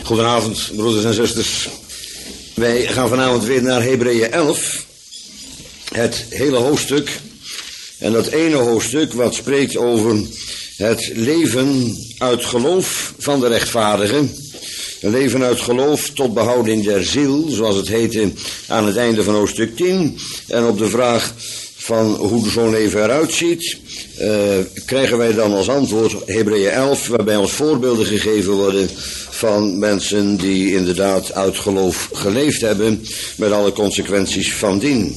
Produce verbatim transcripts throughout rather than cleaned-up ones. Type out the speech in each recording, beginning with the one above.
Goedenavond, broeders en zusters. Wij gaan vanavond weer naar Hebreeën elf. Het hele hoofdstuk. En dat ene hoofdstuk wat spreekt over het leven uit geloof van de rechtvaardige. Een leven uit geloof tot behouding der ziel, zoals het heette aan het einde van hoofdstuk tien. En op de vraag van hoe zo'n leven eruit ziet, uh, krijgen wij dan als antwoord Hebreeën elf, waarbij ons voorbeelden gegeven worden van mensen die inderdaad uit geloof geleefd hebben, met alle consequenties van dien.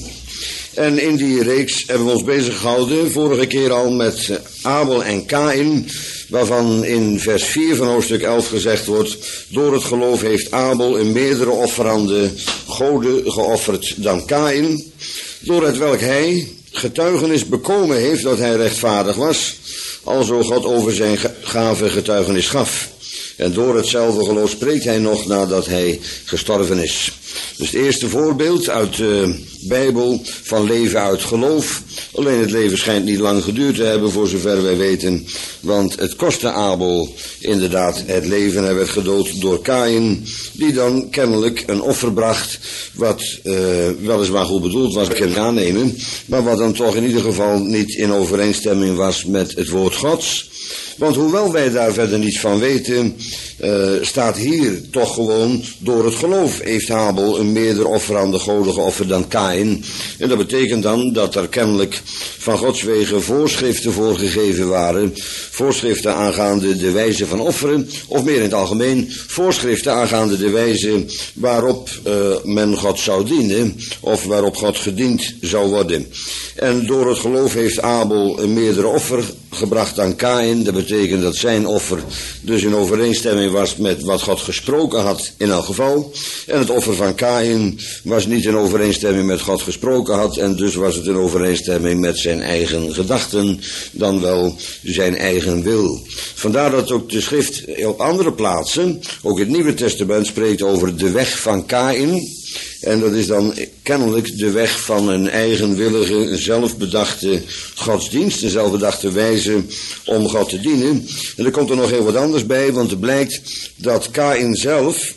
En in die reeks hebben we ons bezig gehouden, vorige keer al met Abel en Kaïn, waarvan in vers vier van hoofdstuk elf gezegd wordt: door het geloof heeft Abel een meerdere offerande goden geofferd dan Kaïn, door het welk hij getuigenis bekomen heeft dat hij rechtvaardig was, alzo God over zijn gave getuigenis gaf. En door hetzelfde geloof spreekt hij nog nadat hij gestorven is. Dus het eerste voorbeeld uit de Bijbel van leven uit geloof. Alleen het leven schijnt niet lang geduurd te hebben, voor zover wij weten. Want het kostte Abel inderdaad het leven. Hij werd gedood door Kaïn, die dan kennelijk een offer bracht, wat uh, weliswaar goed bedoeld was, kan ik aannemen, maar wat dan toch in ieder geval niet in overeenstemming was met het woord Gods. Want hoewel wij daar verder niets van weten, uh, staat hier toch gewoon: door het geloof heeft Abel een meerder offerande goden geofferd dan Kaïn. En dat betekent dan dat er kennelijk van Gods wegen voorschriften voorgegeven waren. Voorschriften aangaande de wijze van offeren, of meer in het algemeen, voorschriften aangaande de wijze waarop uh, men God zou dienen, of waarop God gediend zou worden. En door het geloof heeft Abel een meerdere offer gebracht dan Kaïn. Dat betekent dat zijn offer dus in overeenstemming was met wat God gesproken had in elk geval. En het offer van Kaïn was niet in overeenstemming met God gesproken had, en dus was het in overeenstemming met zijn eigen gedachten, dan wel zijn eigen wil. Vandaar dat ook de schrift op andere plaatsen, ook het Nieuwe Testament, spreekt over de weg van Kaïn. En dat is dan kennelijk de weg van een eigenwillige, zelfbedachte godsdienst, een zelfbedachte wijze om God te dienen. En er komt er nog heel wat anders bij, want er blijkt dat Kaïn zelf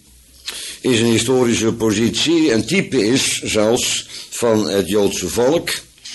is een historische positie, een type is zelfs van het Joodse volk,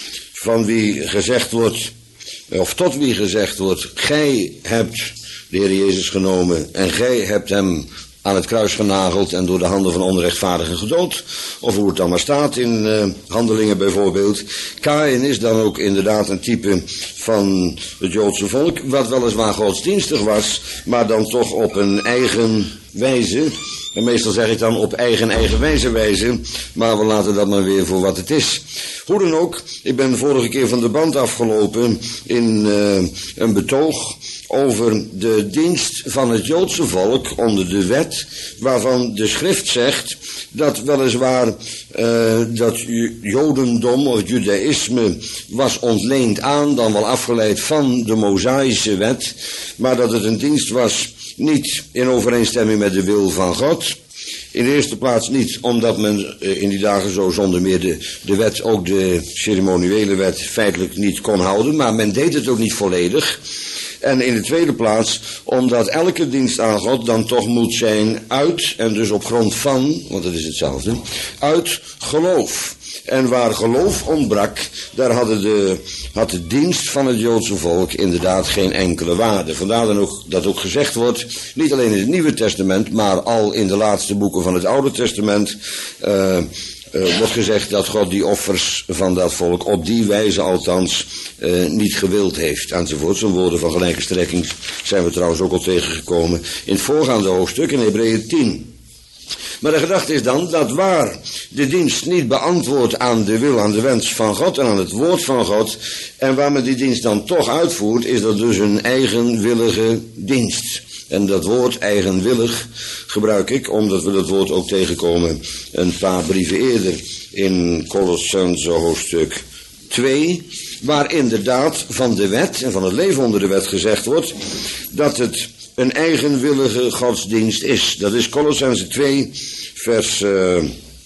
van wie gezegd wordt, of tot wie gezegd wordt: gij hebt de Heer Jezus genomen en gij hebt hem aan het kruis genageld en door de handen van onrechtvaardigen gedood. Of hoe het dan maar staat in uh, Handelingen bijvoorbeeld. Kaïn is dan ook inderdaad een type van het Joodse volk, wat weliswaar godsdienstig was, maar dan toch op een eigen wijze. En meestal zeg ik dan op eigen eigen wijze wijze, maar we laten dat maar weer voor wat het is. Hoe dan ook, ik ben vorige keer van de band afgelopen in uh, een betoog over de dienst van het Joodse volk onder de wet, waarvan de schrift zegt dat weliswaar uh, dat Jodendom of Judaïsme was ontleend aan, dan wel afgeleid van de Mosaïsche wet, maar dat het een dienst was niet in overeenstemming met de wil van God. In de eerste plaats niet omdat men in die dagen zo zonder meer de, de wet, ook de ceremoniële wet, feitelijk niet kon houden, maar men deed het ook niet volledig. En in de tweede plaats omdat elke dienst aan God dan toch moet zijn uit, en dus op grond van, want het is hetzelfde, uit geloof. En waar geloof ontbrak, daar hadden de, had de dienst van het Joodse volk inderdaad geen enkele waarde. Vandaar dan ook dat ook gezegd wordt, niet alleen in het Nieuwe Testament, maar al in de laatste boeken van het Oude Testament, uh, Uh, wordt gezegd dat God die offers van dat volk op die wijze althans uh, niet gewild heeft, enzovoort. Zo'n woorden van gelijke strekking zijn we trouwens ook al tegengekomen in het voorgaande hoofdstuk in Hebreeën tien. Maar de gedachte is dan dat waar de dienst niet beantwoordt aan de wil, aan de wens van God en aan het woord van God, en waar men die dienst dan toch uitvoert, is dat dus een eigenwillige dienst. En dat woord eigenwillig gebruik ik, omdat we dat woord ook tegenkomen een paar brieven eerder in Kolossenzen hoofdstuk twee, waar inderdaad van de wet en van het leven onder de wet gezegd wordt dat het een eigenwillige godsdienst is. Dat is Kolossenzen twee, vers uh,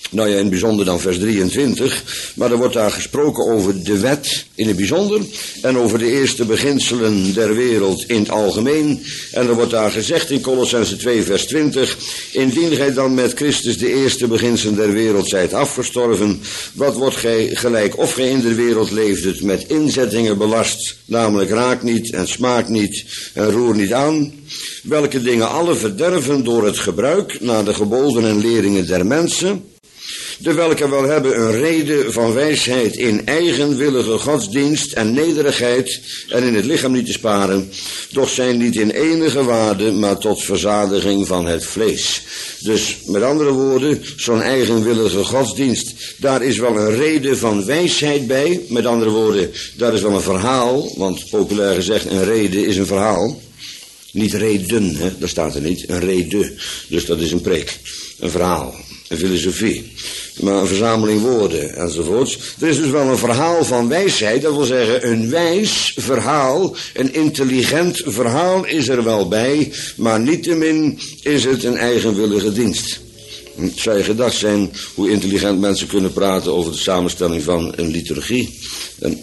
Nou ja, in het bijzonder dan vers drieëntwintig. Maar er wordt daar gesproken over de wet in het bijzonder. En over de eerste beginselen der wereld in het algemeen. En er wordt daar gezegd in Kolossense twee vers twintig. Indien gij dan met Christus de eerste beginselen der wereld zijt afgestorven. Wat wordt gij gelijk of gij in de wereld leefdet met inzettingen belast. Namelijk raak niet en smaak niet en roer niet aan. Welke dingen alle verderven door het gebruik naar de geboden en leringen der mensen. De welke wel hebben een reden van wijsheid in eigenwillige godsdienst en nederigheid en in het lichaam niet te sparen, doch zijn niet in enige waarde, maar tot verzadiging van het vlees. Dus met andere woorden, zo'n eigenwillige godsdienst, daar is wel een reden van wijsheid bij. Met andere woorden, daar is wel een verhaal, want populair gezegd, een reden is een verhaal. Niet reden, hè, dat staat er niet, een reden. Dus dat is een preek, een verhaal, een filosofie. Maar een verzameling woorden enzovoorts. Er is dus wel een verhaal van wijsheid. Dat wil zeggen, een wijs verhaal, een intelligent verhaal is er wel bij. Maar niettemin is het een eigenwillige dienst. Het zou je gedacht zijn hoe intelligent mensen kunnen praten over de samenstelling van een liturgie. En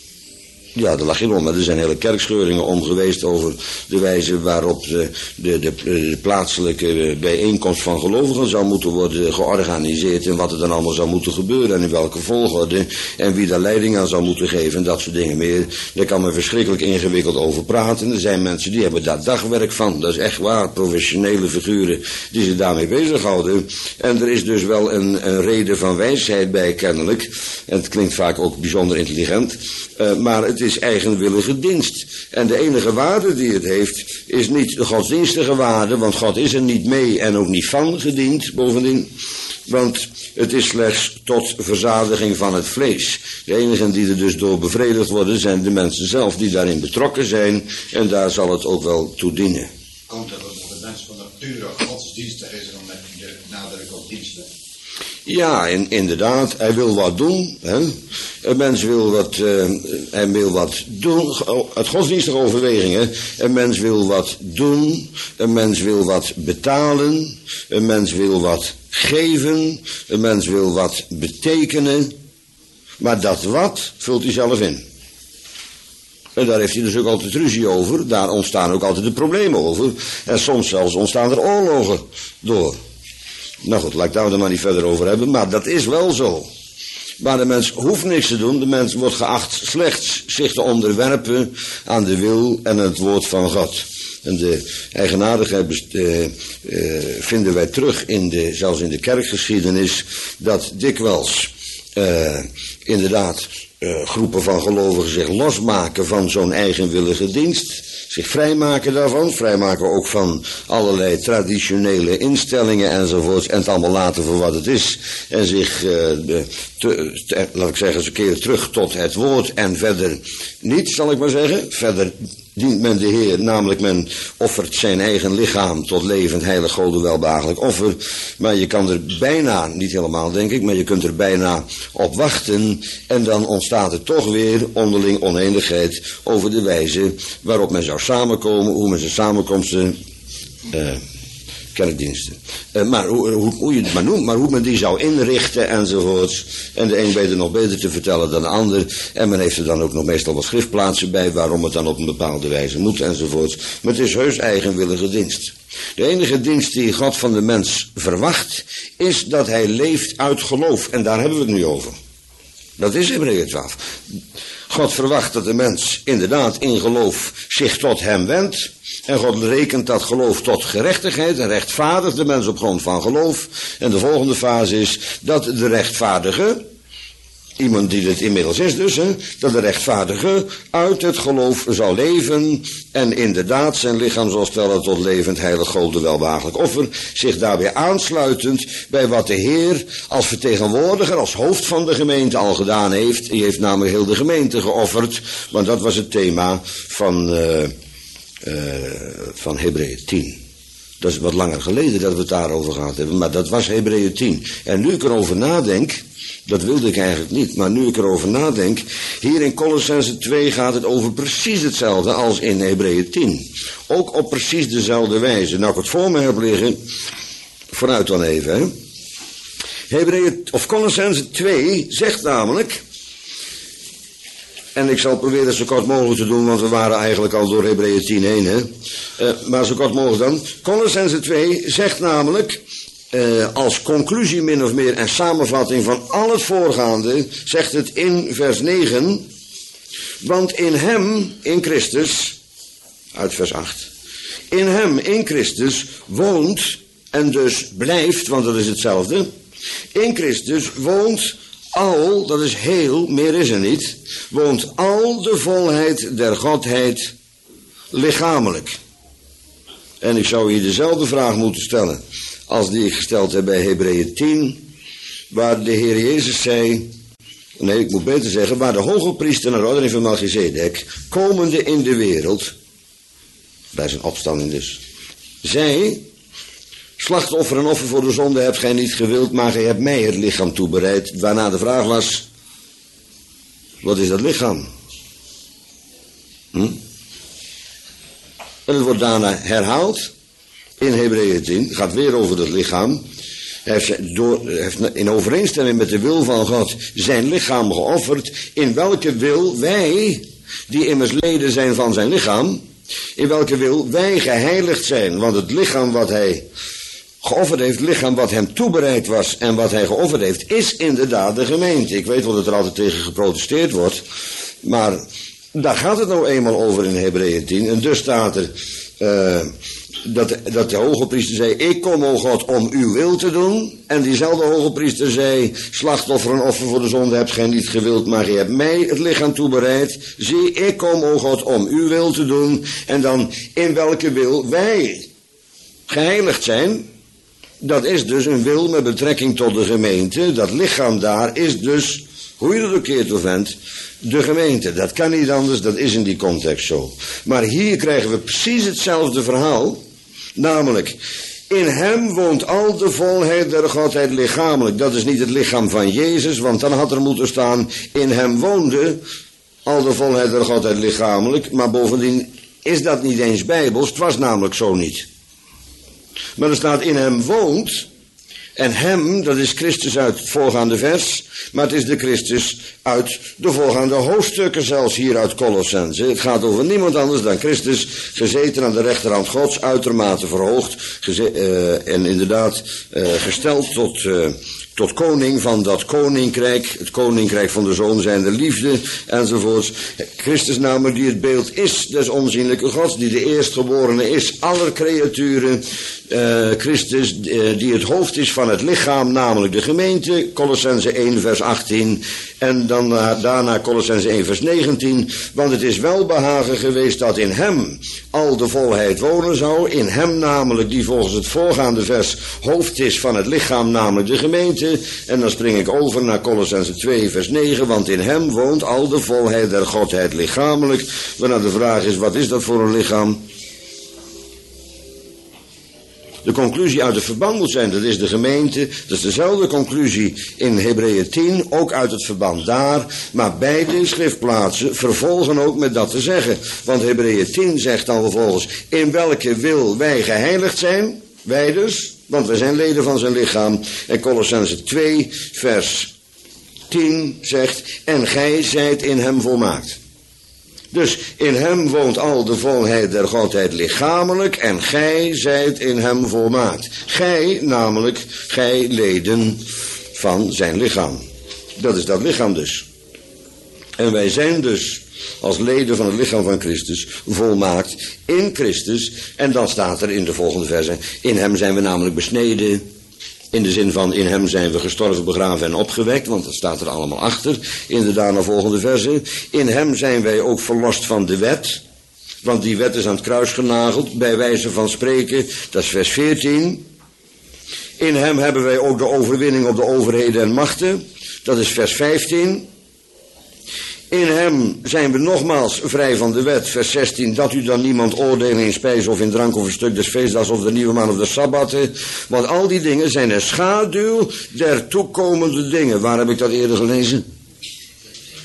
ja, daar lag je om, maar er zijn hele kerkscheuringen om geweest over de wijze waarop de, de, de, de plaatselijke bijeenkomst van gelovigen zou moeten worden georganiseerd en wat er dan allemaal zou moeten gebeuren en in welke volgorde en wie daar leiding aan zou moeten geven en dat soort dingen meer. Daar kan men verschrikkelijk ingewikkeld over praten. Er zijn mensen die hebben daar dagwerk van, dat is echt waar, professionele figuren die zich daarmee bezighouden. En er is dus wel een, een reden van wijsheid bij kennelijk en het klinkt vaak ook bijzonder intelligent, uh, maar het is is eigenwillige dienst. En de enige waarde die het heeft, is niet de godsdienstige waarde, want God is er niet mee en ook niet van gediend, bovendien. Want het is slechts tot verzadiging van het vlees. De enigen die er dus door bevredigd worden, zijn de mensen zelf die daarin betrokken zijn. En daar zal het ook wel toe dienen. Komt dat het de mens van nature godsdienstig is dan met de nadruk op diensten? Ja, in, inderdaad, hij wil wat doen. Hè? Een mens wil wat, uh, hij wil wat doen, uit godsdienstige overwegingen. Een mens wil wat doen, een mens wil wat betalen, een mens wil wat geven, een mens wil wat betekenen. Maar dat wat vult hij zelf in. En daar heeft hij dus ook altijd ruzie over, daar ontstaan ook altijd de problemen over. En soms zelfs ontstaan er oorlogen door. Nou goed, laat ik daar er maar niet verder over hebben, maar dat is wel zo. Maar de mens hoeft niks te doen, de mens wordt geacht slechts zich te onderwerpen aan de wil en het woord van God. En de eigenaardigheid uh, uh, vinden wij terug, in de, zelfs in de kerkgeschiedenis, dat dikwijls uh, inderdaad uh, groepen van gelovigen zich losmaken van zo'n eigenwillige dienst. Zich vrijmaken daarvan, vrijmaken ook van allerlei traditionele instellingen enzovoorts en het allemaal laten voor wat het is. En zich, uh, de, te, te, laat ik zeggen, ze keren terug tot het woord en verder niet, zal ik maar zeggen. Verder dient men de Heer, namelijk men offert zijn eigen lichaam tot levend, heilig, goden, welbehagelijk offer. Maar je kan er bijna, niet helemaal denk ik, maar je kunt er bijna op wachten. En dan ontstaat er toch weer onderling oneenigheid over de wijze waarop men zou samenkomen, hoe men zijn samenkomsten, uh, kerkdiensten. Uh, maar, hoe, hoe, hoe je het maar noemt, maar hoe men die zou inrichten enzovoorts. En de een weet het nog beter te vertellen dan de ander. En men heeft er dan ook nog meestal wat schriftplaatsen bij waarom het dan op een bepaalde wijze moet enzovoorts. Maar het is heus eigenwillige dienst. De enige dienst die God van de mens verwacht is dat hij leeft uit geloof. En daar hebben we het nu over. Dat is Hebreeën twaalf. God verwacht dat de mens inderdaad in geloof zich tot hem wendt. En God rekent dat geloof tot gerechtigheid en rechtvaardigt de mens op grond van geloof. En de volgende fase is dat de rechtvaardige, iemand die het inmiddels is dus, hè, dat de rechtvaardige uit het geloof zal leven en inderdaad zijn lichaam zal stellen tot levend, heilig, goden, welbehagelijk offer, zich daarbij aansluitend bij wat de Heer als vertegenwoordiger, als hoofd van de gemeente al gedaan heeft. Hij heeft namelijk heel de gemeente geofferd, want dat was het thema van, uh, uh, van Hebreeën tien. Dat is wat langer geleden dat we het daarover gehad hebben, maar dat was Hebreeën tien. En nu ik erover nadenk, dat wilde ik eigenlijk niet, maar nu ik erover nadenk, hier in Kolossense twee gaat het over precies hetzelfde als in Hebreeën tien. Ook op precies dezelfde wijze. Nou, ik het voor me heb liggen, vooruit dan even, hè. Hebreeën, of Colossenzen twee zegt namelijk, en ik zal proberen zo kort mogelijk te doen, want we waren eigenlijk al door Hebreeën tien heen, hè. Uh, maar zo kort mogelijk dan. Colossenzen twee zegt namelijk, uh, als conclusie min of meer en samenvatting van al het voorgaande, zegt het in vers negen, want in hem, in Christus, uit vers acht, in hem, in Christus, woont en dus blijft, want dat is hetzelfde, in Christus woont al, dat is heel, meer is er niet, woont al de volheid der Godheid lichamelijk. En ik zou hier dezelfde vraag moeten stellen als die ik gesteld heb bij Hebreeën tien, waar de Heer Jezus zei, nee, ik moet beter zeggen, waar de hoge priester naar ordening van Melchizedek, komende in de wereld, bij zijn opstanding dus, zei, slachtoffer en offer voor de zonde hebt gij niet gewild, maar gij hebt mij het lichaam toebereid. Waarna de vraag was, wat is dat lichaam? Hm? En het wordt daarna herhaald in Hebreeën tien. Het gaat weer over het lichaam. Hij heeft, door, heeft in overeenstemming met de wil van God zijn lichaam geofferd. In welke wil wij, die immers leden zijn van zijn lichaam, in welke wil wij geheiligd zijn. Want het lichaam wat hij geofferd heeft, het lichaam wat hem toebereid was en wat hij geofferd heeft, is inderdaad de gemeente. Ik weet wel dat er altijd tegen geprotesteerd wordt, maar daar gaat het nou eenmaal over in Hebreeën tien. En dus staat er uh, dat, dat de hoge priester zei, ik kom, o God, om uw wil te doen. En diezelfde hoge priester zei, slachtoffer en offer voor de zonde hebt gij niet gewild, maar gij hebt mij het lichaam toebereid. Zie, ik kom, o God, om uw wil te doen. En dan, in welke wil wij geheiligd zijn. Dat is dus een wil met betrekking tot de gemeente. Dat lichaam daar is dus, hoe je dat ook keert of wendt, de gemeente. Dat kan niet anders, dat is in die context zo. Maar hier krijgen we precies hetzelfde verhaal. Namelijk, in hem woont al de volheid der Godheid lichamelijk. Dat is niet het lichaam van Jezus, want dan had er moeten staan, in hem woonde al de volheid der Godheid lichamelijk. Maar bovendien is dat niet eens bijbels, het was namelijk zo niet. Maar er staat in hem woont, en hem, dat is Christus uit het voorgaande vers, maar het is de Christus uit de voorgaande hoofdstukken, zelfs hier uit Colossense. Het gaat over niemand anders dan Christus, gezeten aan de rechterhand Gods, uitermate verhoogd, geze- uh, en inderdaad uh, gesteld tot, uh, tot koning van dat koninkrijk, het koninkrijk van de Zoon zijnde liefde, enzovoorts. Christus namelijk die het beeld is des onzienlijke Gods, die de eerstgeborene is aller creaturen. Uh, Christus uh, die het hoofd is van het lichaam, namelijk de gemeente, Colossense één vers achttien, en dan uh, daarna Colossense één vers negentien, want het is wel behagen geweest dat in hem al de volheid wonen zou, in hem namelijk die volgens het voorgaande vers hoofd is van het lichaam, namelijk de gemeente. En dan spring ik over naar Colossense twee vers negen, want in hem woont al de volheid der Godheid lichamelijk. Waarna de vraag is, wat is dat voor een lichaam? De conclusie uit het verband moet zijn, dat is de gemeente. Dat is dezelfde conclusie in Hebreeën tien, ook uit het verband daar. Maar beide schriftplaatsen vervolgen ook met dat te zeggen. Want Hebreeën tien zegt dan vervolgens, in welke wil wij geheiligd zijn? Wij dus, want wij zijn leden van zijn lichaam. En Colossense twee vers tien zegt, en gij zijt in hem volmaakt. Dus in hem woont al de volheid der Godheid lichamelijk en gij zijt in hem volmaakt. Gij, namelijk, gij leden van zijn lichaam. Dat is dat lichaam dus. En wij zijn dus als leden van het lichaam van Christus volmaakt in Christus. En dan staat er in de volgende verse, in hem zijn we namelijk besneden. In de zin van, in hem zijn we gestorven, begraven en opgewekt, want dat staat er allemaal achter. In de daarna volgende verse. In hem zijn wij ook verlost van de wet, want die wet is aan het kruis genageld, bij wijze van spreken, dat is vers veertien. In hem hebben wij ook de overwinning op de overheden en machten, dat is vers vijftien. In hem zijn we nogmaals vrij van de wet, vers zestien, dat u dan niemand oordelen in spijs of in drank of een stuk des feestdags of de nieuwe maan of de sabbatten. Want al die dingen zijn een schaduw der toekomende dingen. Waar heb ik dat eerder gelezen?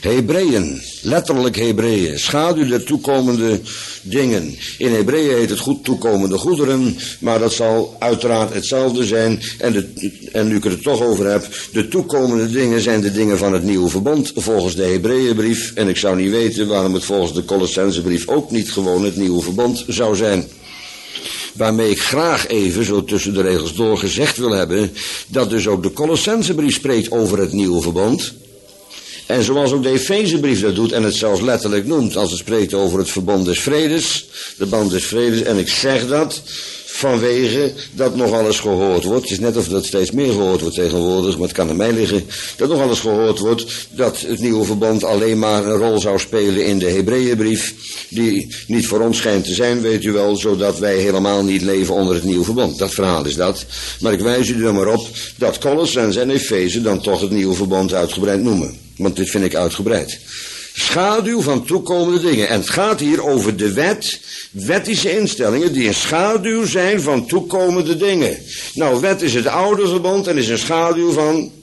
Hebreeën, letterlijk Hebreeën, schaduw der toekomende dingen. In Hebreeën heet het goed toekomende goederen, maar dat zal uiteraard hetzelfde zijn. En, de, en nu ik het er toch over heb, de toekomende dingen zijn de dingen van het nieuwe verbond, volgens de Hebreeënbrief. En ik zou niet weten waarom het volgens de Colossensebrief ook niet gewoon het nieuwe verbond zou zijn. Waarmee ik graag even, zo tussen de regels door, gezegd wil hebben, dat dus ook de Colossensebrief spreekt over het nieuwe verbond. En zoals ook de Efezebrief dat doet en het zelfs letterlijk noemt, als het spreekt over het verbond des vredes, de band des vredes. En ik zeg dat vanwege dat nog alles gehoord wordt. Het is net of dat steeds meer gehoord wordt tegenwoordig, maar het kan aan mij liggen. Dat nog alles gehoord wordt dat het nieuwe verbond alleen maar een rol zou spelen in de Hebreeënbrief, die niet voor ons schijnt te zijn, weet u wel, zodat wij helemaal niet leven onder het nieuwe verbond. Dat verhaal is dat. Maar ik wijs u er maar op dat Colossens en Efeze dan toch het nieuwe verbond uitgebreid noemen. Want dit vind ik uitgebreid. Schaduw van toekomende dingen. En het gaat hier over de wet, wettische instellingen die een schaduw zijn van toekomende dingen. Nou, wet is het oude verbond en is een schaduw van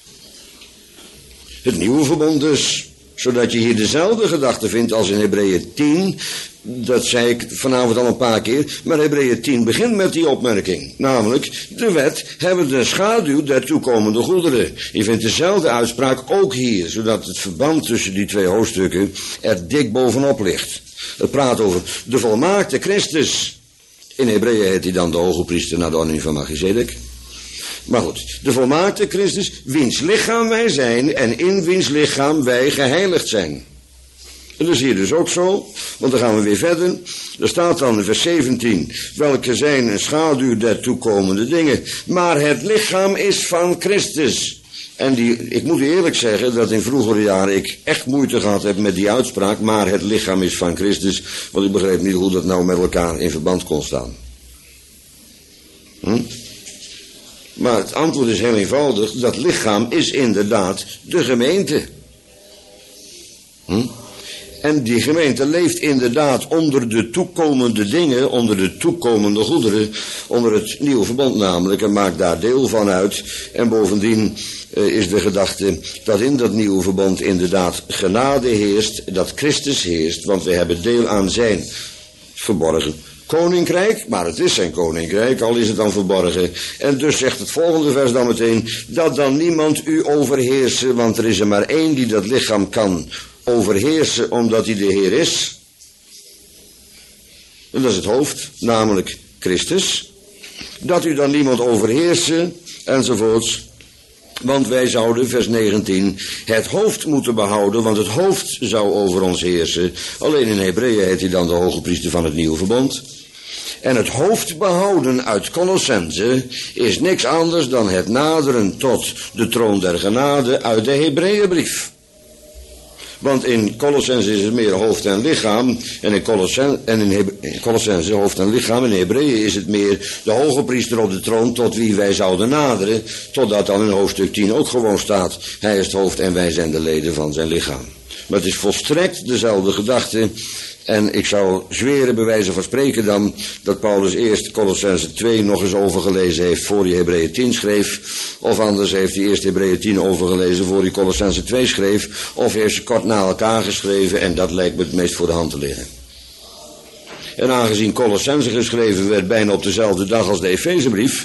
het nieuwe verbond dus. Zodat je hier dezelfde gedachte vindt als in Hebreeën tien. Dat zei ik vanavond al een paar keer. Maar Hebreeën tien begint met die opmerking. Namelijk, de wet hebben de schaduw der toekomende goederen. Je vindt dezelfde uitspraak ook hier. Zodat het verband tussen die twee hoofdstukken er dik bovenop ligt. Het praat over de volmaakte Christus. In Hebreeën heet hij dan de hoge priester naar de ordening van Melchizedek. Maar goed, de volmaakte Christus, wiens lichaam wij zijn en in wiens lichaam wij geheiligd zijn. En dat is hier dus ook zo, want dan gaan we weer verder. Er staat dan in vers zeventien, welke zijn een schaduw der toekomende dingen. Maar het lichaam is van Christus. En die, ik moet u eerlijk zeggen dat in vroegere jaren ik echt moeite gehad heb met die uitspraak. Maar het lichaam is van Christus, want ik begreep niet hoe dat nou met elkaar in verband kon staan. Hm? Maar het antwoord is heel eenvoudig. Dat lichaam is inderdaad de gemeente. Hm? En die gemeente leeft inderdaad onder de toekomende dingen, onder de toekomende goederen, onder het nieuwe verbond namelijk, en maakt daar deel van uit. En bovendien uh, is de gedachte dat in dat nieuwe verbond inderdaad genade heerst, dat Christus heerst, want we hebben deel aan zijn verborgen koninkrijk, maar het is zijn koninkrijk, al is het dan verborgen. En dus zegt het volgende vers dan meteen, dat dan niemand u overheersen, want er is er maar één die dat lichaam kan overheersen, omdat hij de Heer is. En dat is het hoofd, namelijk Christus. Dat u dan niemand overheersen, enzovoorts. Want wij zouden, vers negentien, het hoofd moeten behouden, want het hoofd zou over ons heersen. Alleen in Hebreeën heet hij dan de hoge priester van het nieuwe verbond. En het hoofd behouden uit Colossense is niks anders dan het naderen tot de troon der genade uit de Hebreeënbrief. Want in Colossense is het meer hoofd en lichaam. En in Colossense, en in Heb- in Colossense hoofd en lichaam. In Hebreeën is het meer de hoge priester op de troon tot wie wij zouden naderen. Totdat dan in hoofdstuk tien ook gewoon staat. Hij is het hoofd en wij zijn de leden van zijn lichaam. Maar het is volstrekt dezelfde gedachte. En ik zou zweren bij wijze van spreken dan dat Paulus eerst Colossense twee nog eens overgelezen heeft voor hij Hebreeën tien schreef. Of anders heeft hij eerst Hebreeën tien overgelezen voor hij Colossense twee schreef. Of heeft ze kort na elkaar geschreven en dat lijkt me het meest voor de hand te liggen. En aangezien Colossense geschreven werd bijna op dezelfde dag als de Efezebrief.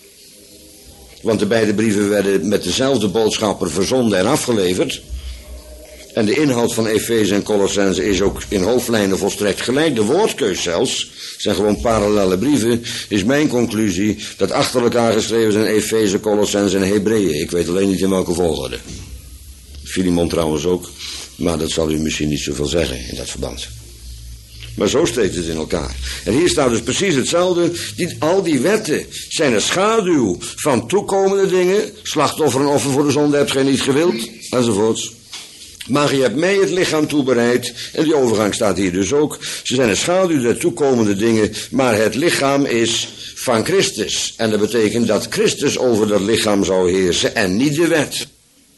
Want de beide brieven werden met dezelfde boodschapper verzonden en afgeleverd. En de inhoud van Efeze en Colossense is ook in hoofdlijnen volstrekt gelijk. De woordkeus zelfs, zijn gewoon parallele brieven, is mijn conclusie dat achter elkaar geschreven zijn Efeze, Colossense en Hebreeën. Ik weet alleen niet in welke volgorde. Filemon trouwens ook, maar dat zal u misschien niet zoveel zeggen in dat verband. Maar zo steekt het in elkaar. En hier staat dus precies hetzelfde. Die, al die wetten zijn een schaduw van toekomende dingen. Slachtoffer en offer voor de zonde hebt gij niet gewild, enzovoorts. Maar je hebt mij het lichaam toebereid. En die overgang staat hier dus ook. Ze zijn een schaduw der toekomende dingen. Maar het lichaam is van Christus. En dat betekent dat Christus over dat lichaam zou heersen. En niet de wet.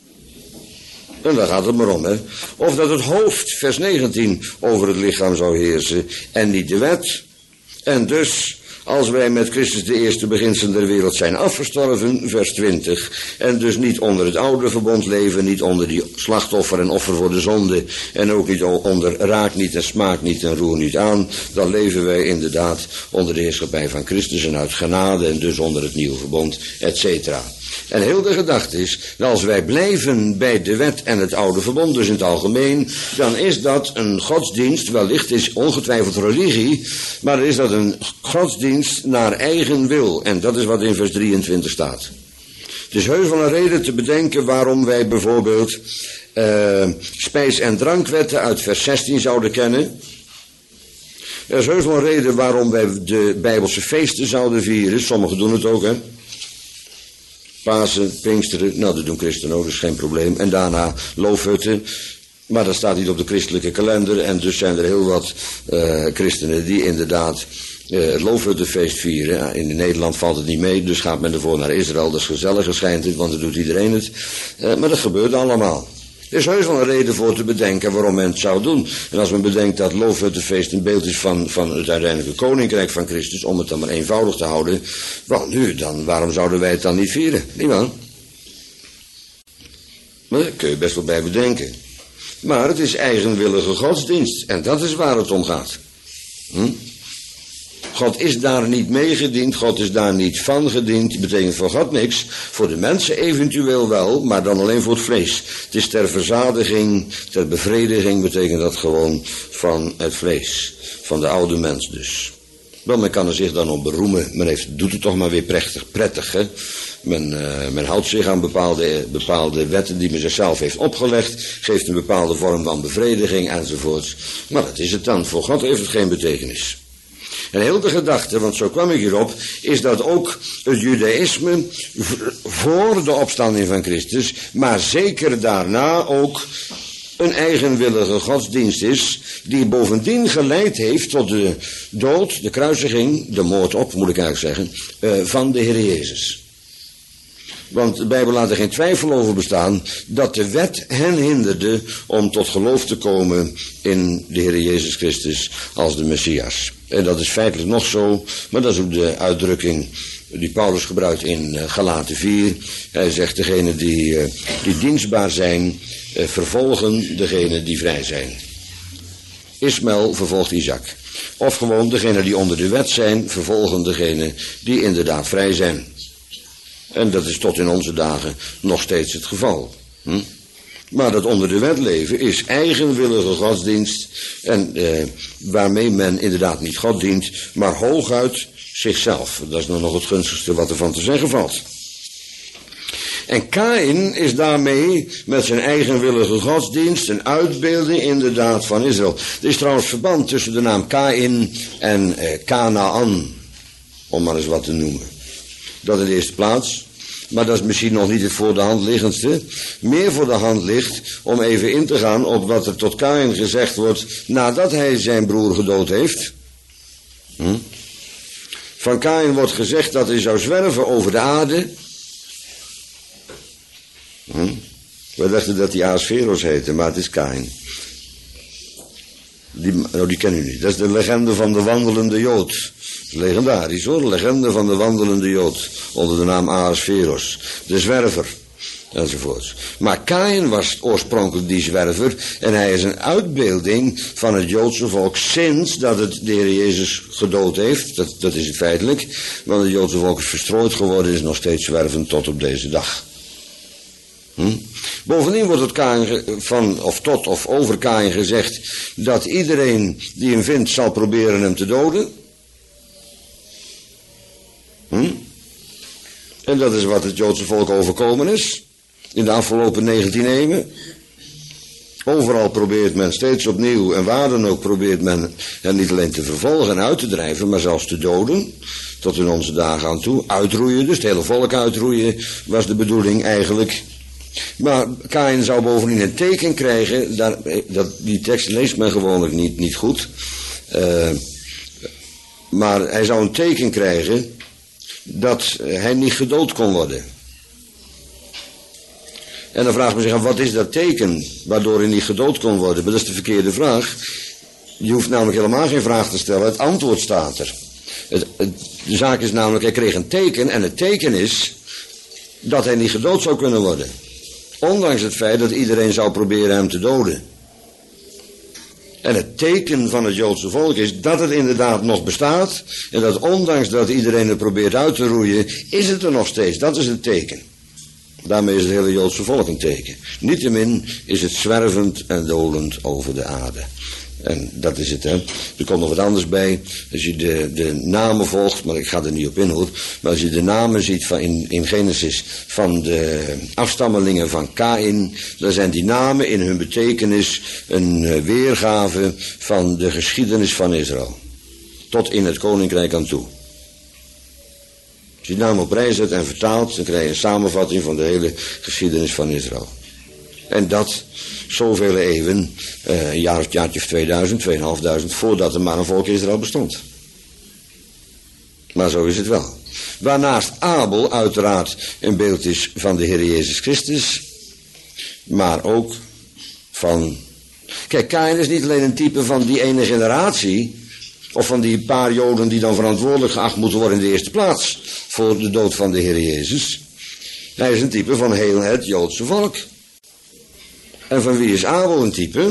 En daar gaat het maar om, hè. Of dat het hoofd, vers negentien, over het lichaam zou heersen. En niet de wet. En dus, als wij met Christus de eerste beginselen der wereld zijn afgestorven, vers twintig, en dus niet onder het oude verbond leven, niet onder die slachtoffer en offer voor de zonde, en ook niet onder raak niet en smaak niet en roer niet aan, dan leven wij inderdaad onder de heerschappij van Christus en uit genade en dus onder het nieuwe verbond, et cetera. En heel de gedachte is, dat als wij blijven bij de wet en het oude verbond, dus in het algemeen, dan is dat een godsdienst, wellicht is ongetwijfeld religie, maar is dat een godsdienst naar eigen wil. En dat is wat in vers drieëntwintig staat. Het is heus wel een reden te bedenken waarom wij bijvoorbeeld uh, spijs- en drankwetten uit vers zestien zouden kennen. Er is heus wel een reden waarom wij de Bijbelse feesten zouden vieren. Sommigen doen het ook, hè. Pasen, Pinksteren, nou dat doen christenen ook, dat is geen probleem. En daarna loofhutten, maar dat staat niet op de christelijke kalender. En dus zijn er heel wat uh, christenen die inderdaad uh, het loofhuttenfeest vieren. In Nederland valt het niet mee, dus gaat men ervoor naar Israël. Dat is gezellig, schijnt het, want dan doet iedereen het. Uh, maar dat gebeurt allemaal. Er is heus wel een reden voor te bedenken waarom men het zou doen. En als men bedenkt dat het loofhuttenfeest een beeld is van, van het uiteindelijke koninkrijk van Christus, om het dan maar eenvoudig te houden, wel nu, dan, waarom zouden wij het dan niet vieren? Niet waar? Maar daar kun je best wel bij bedenken. Maar het is eigenwillige godsdienst. En dat is waar het om gaat. Hm? God is daar niet mee gediend, God is daar niet van gediend. Dat betekent voor God niks. Voor de mensen eventueel wel, maar dan alleen voor het vlees. Het is ter verzadiging, ter bevrediging betekent dat gewoon van het vlees. Van de oude mens dus. Wel, men kan er zich dan op beroemen. Men heeft, doet het toch maar weer prettig, prettig hè. Men, uh, men houdt zich aan bepaalde, bepaalde wetten die men zichzelf heeft opgelegd. Geeft een bepaalde vorm van bevrediging enzovoorts. Maar dat is het dan. Voor God heeft het geen betekenis. En heel de gedachte, want zo kwam ik hierop, is dat ook het judaïsme voor de opstanding van Christus, maar zeker daarna ook een eigenwillige godsdienst is, die bovendien geleid heeft tot de dood, de kruisiging, de moord op, moet ik eigenlijk zeggen, uh, van de Heer Jezus. Want de Bijbel laat er geen twijfel over bestaan dat de wet hen hinderde om tot geloof te komen in de Heer Jezus Christus als de Messias. En dat is feitelijk nog zo, maar dat is ook de uitdrukking die Paulus gebruikt in Galaten vier. Hij zegt, degenen die, die dienstbaar zijn, vervolgen degenen die vrij zijn. Ismaël vervolgt Isaac. Of gewoon degenen die onder de wet zijn, vervolgen degenen die inderdaad vrij zijn. En dat is tot in onze dagen nog steeds het geval. Hm? Maar dat onder de wet leven is eigenwillige godsdienst. En eh, waarmee men inderdaad niet God dient, maar hooguit zichzelf. Dat is nou nog het gunstigste wat er van te zeggen valt. En Kaïn is daarmee met zijn eigenwillige godsdienst een uitbeelding inderdaad van Israël. Er is trouwens verband tussen de naam Kaïn en eh, Kanaan. Om maar eens wat te noemen. Dat in de eerste plaats. Maar dat is misschien nog niet het voor de hand liggendste. Meer voor de hand ligt om even in te gaan op wat er tot Kaïn gezegd wordt nadat hij zijn broer gedood heeft. Hm? Van Kaïn wordt gezegd dat hij zou zwerven over de aarde. Hm? We dachten dat hij Ahasveros heette, maar het is Kaïn. Die, nou, die kennen u niet. Dat is de legende van de wandelende Jood. Legendarisch hoor, de legende van de wandelende Jood. Onder de naam Ahasveros. De zwerver. Enzovoorts. Maar Kaïn was oorspronkelijk die zwerver. En hij is een uitbeelding van het Joodse volk sinds dat het de Heer Jezus gedood heeft. Dat, dat is het feitelijk. Want het Joodse volk is verstrooid geworden. Is nog steeds zwervend tot op deze dag. Hm? Bovendien wordt het Kaïn van, of tot of over Kaïn gezegd dat iedereen die hem vindt zal proberen hem te doden. Hm? En dat is wat het Joodse volk overkomen is in de afgelopen negentien eeuwen. Overal probeert men steeds opnieuw en waar dan ook probeert men hen niet alleen te vervolgen en uit te drijven, maar zelfs te doden. Tot in onze dagen aan toe. Uitroeien, dus het hele volk uitroeien was de bedoeling eigenlijk. Maar Kaïn zou bovendien een teken krijgen, daar, dat, die tekst leest men gewoonlijk niet, niet goed. Uh, maar hij zou een teken krijgen dat hij niet gedood kon worden. En dan vraagt men zich af, wat is dat teken waardoor hij niet gedood kon worden? Maar dat is de verkeerde vraag. Je hoeft namelijk helemaal geen vraag te stellen, het antwoord staat er. Het, het, de zaak is namelijk, hij kreeg een teken en het teken is dat hij niet gedood zou kunnen worden. Ondanks het feit dat iedereen zou proberen hem te doden. En het teken van het Joodse volk is dat het inderdaad nog bestaat. En dat ondanks dat iedereen het probeert uit te roeien, is het er nog steeds. Dat is het teken. Daarmee is het hele Joodse volk een teken. Niettemin is het zwervend en dolend over de aarde. En dat is het, hè. Er komt nog wat anders bij. Als je de, de namen volgt, maar ik ga er niet op in hoor. Maar als je de namen ziet van in, in Genesis van de afstammelingen van Kaïn, dan zijn die namen in hun betekenis een weergave van de geschiedenis van Israël. Tot in het koninkrijk aan toe. Als je die naam op rij zet en vertaalt, dan krijg je een samenvatting van de hele geschiedenis van Israël. En dat zoveel eeuwen, uh, een jaar of jaartje of tweeduizend, tweeënhalfduizend, voordat er maar een volk Israël bestond. Maar zo is het wel. Waarnaast Abel uiteraard een beeld is van de Heer Jezus Christus, maar ook van... Kijk, Kaïn is niet alleen een type van die ene generatie, of van die paar Joden die dan verantwoordelijk geacht moeten worden in de eerste plaats voor de dood van de Heer Jezus. Hij is een type van heel het Joodse volk. En van wie is Abel een type?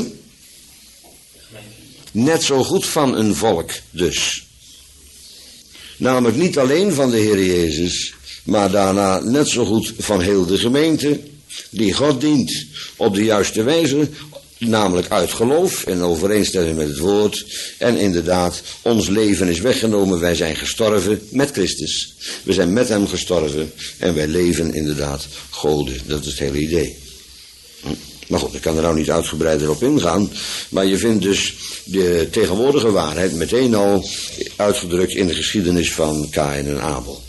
Net zo goed van een volk dus. Namelijk niet alleen van de Heer Jezus, maar daarna net zo goed van heel de gemeente die God dient op de juiste wijze, namelijk uit geloof in overeenstemming met het woord. En inderdaad, ons leven is weggenomen, wij zijn gestorven met Christus. We zijn met hem gestorven en wij leven inderdaad goden. Dat is het hele idee. Maar goed, ik kan er nou niet uitgebreider op ingaan. Maar je vindt dus de tegenwoordige waarheid meteen al uitgedrukt in de geschiedenis van Kaïn en Abel.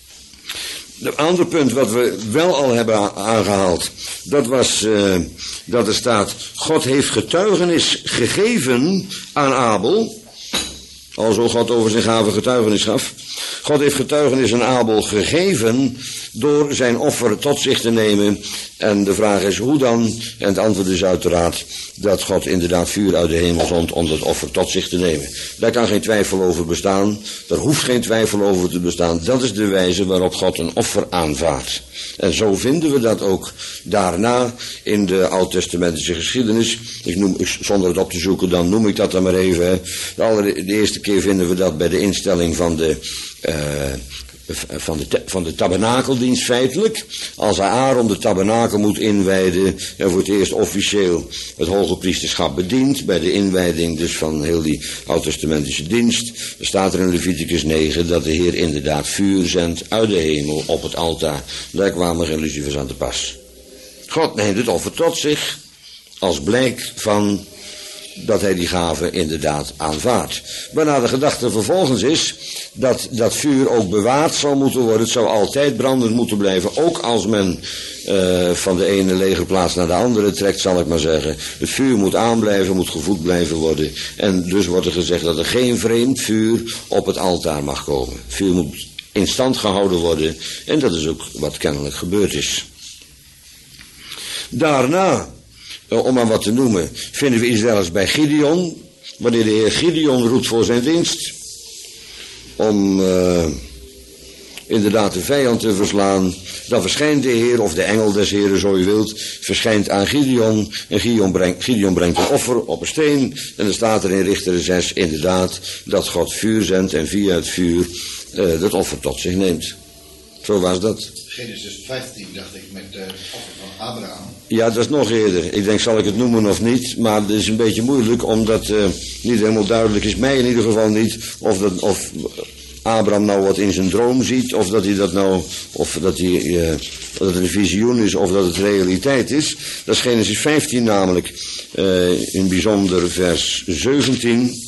Het andere punt wat we wel al hebben aangehaald, dat was uh, dat er staat, God heeft getuigenis gegeven aan Abel. Alzo God over zijn gave getuigenis gaf. God heeft getuigenis aan Abel gegeven door zijn offer tot zich te nemen. En de vraag is hoe dan? En het antwoord is uiteraard dat God inderdaad vuur uit de hemel zond om dat offer tot zich te nemen. Daar kan geen twijfel over bestaan. Daar hoeft geen twijfel over te bestaan. Dat is de wijze waarop God een offer aanvaardt. En zo vinden we dat ook daarna in de oud-testamentische geschiedenis. Ik noem, zonder het op te zoeken, dan noem ik dat dan maar even. Hè. De, aller, de eerste keer vinden we dat bij de instelling van de... Uh, Van de, van de tabernakeldienst feitelijk. Als Aaron de tabernakel moet inwijden en voor het eerst officieel het hoge priesterschap bedient, bij de inwijding dus van heel die oud-testamentische dienst, dan staat er in Leviticus negen dat de Heer inderdaad vuur zendt uit de hemel op het altaar. Daar kwamen geen lucifers aan te pas. God neemt het offer tot zich als blijk van dat hij die gave inderdaad aanvaardt. Waarna de gedachte vervolgens is dat dat vuur ook bewaard zal moeten worden. Het zou altijd brandend moeten blijven. Ook als men uh, van de ene legerplaats naar de andere trekt, zal ik maar zeggen. Het vuur moet aanblijven, moet gevoed blijven worden. En dus wordt er gezegd dat er geen vreemd vuur op het altaar mag komen. Het vuur moet in stand gehouden worden. En dat is ook wat kennelijk gebeurd is. Daarna, om maar wat te noemen, vinden we iets zelfs bij Gideon. Wanneer de Heer Gideon roept voor zijn dienst. Om uh, inderdaad de vijand te verslaan. Dan verschijnt de Heer, of de engel des Heeren, zo u wilt, verschijnt aan Gideon. En Gideon brengt, Gideon brengt een offer op een steen. En dan staat er in Richteren zes inderdaad dat God vuur zendt en via het vuur uh, dat offer tot zich neemt. Zo was dat. Genesis vijftien, dacht ik, met het offer van Abraham. Ja, dat is nog eerder. Ik denk, zal ik het noemen of niet? Maar het is een beetje moeilijk, omdat uh, niet helemaal duidelijk is, mij in ieder geval niet, of, dat, of Abraham nou wat in zijn droom ziet, of dat hij dat nou, of dat, hij, uh, dat het een visioen is, of dat het realiteit is. Dat is Genesis vijftien namelijk, uh, in bijzonder vers zeventien.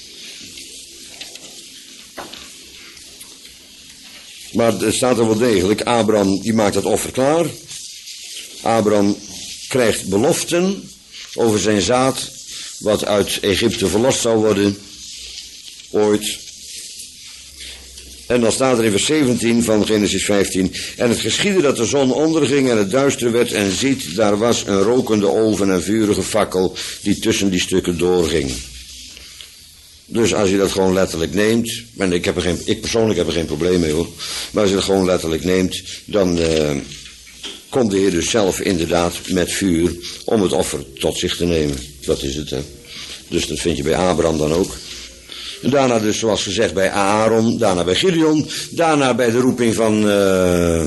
Maar er staat er wel degelijk, Abraham die maakt dat offer klaar. Abraham krijgt beloften over zijn zaad, wat uit Egypte verlost zal worden, ooit. En dan staat er in vers zeventien van Genesis vijftien, en het geschiedde dat de zon onderging en het duister werd, en ziet, daar was een rokende oven en vurige fakkel die tussen die stukken doorging. Dus als je dat gewoon letterlijk neemt, en ik, heb er geen, ik persoonlijk heb er geen probleem mee hoor, maar als je dat gewoon letterlijk neemt, dan uh, komt de Heer dus zelf inderdaad met vuur om het offer tot zich te nemen. Dat is het, hè. Dus dat vind je bij Abraham dan ook. En daarna dus zoals gezegd bij Aaron, daarna bij Gideon, daarna bij de roeping van uh,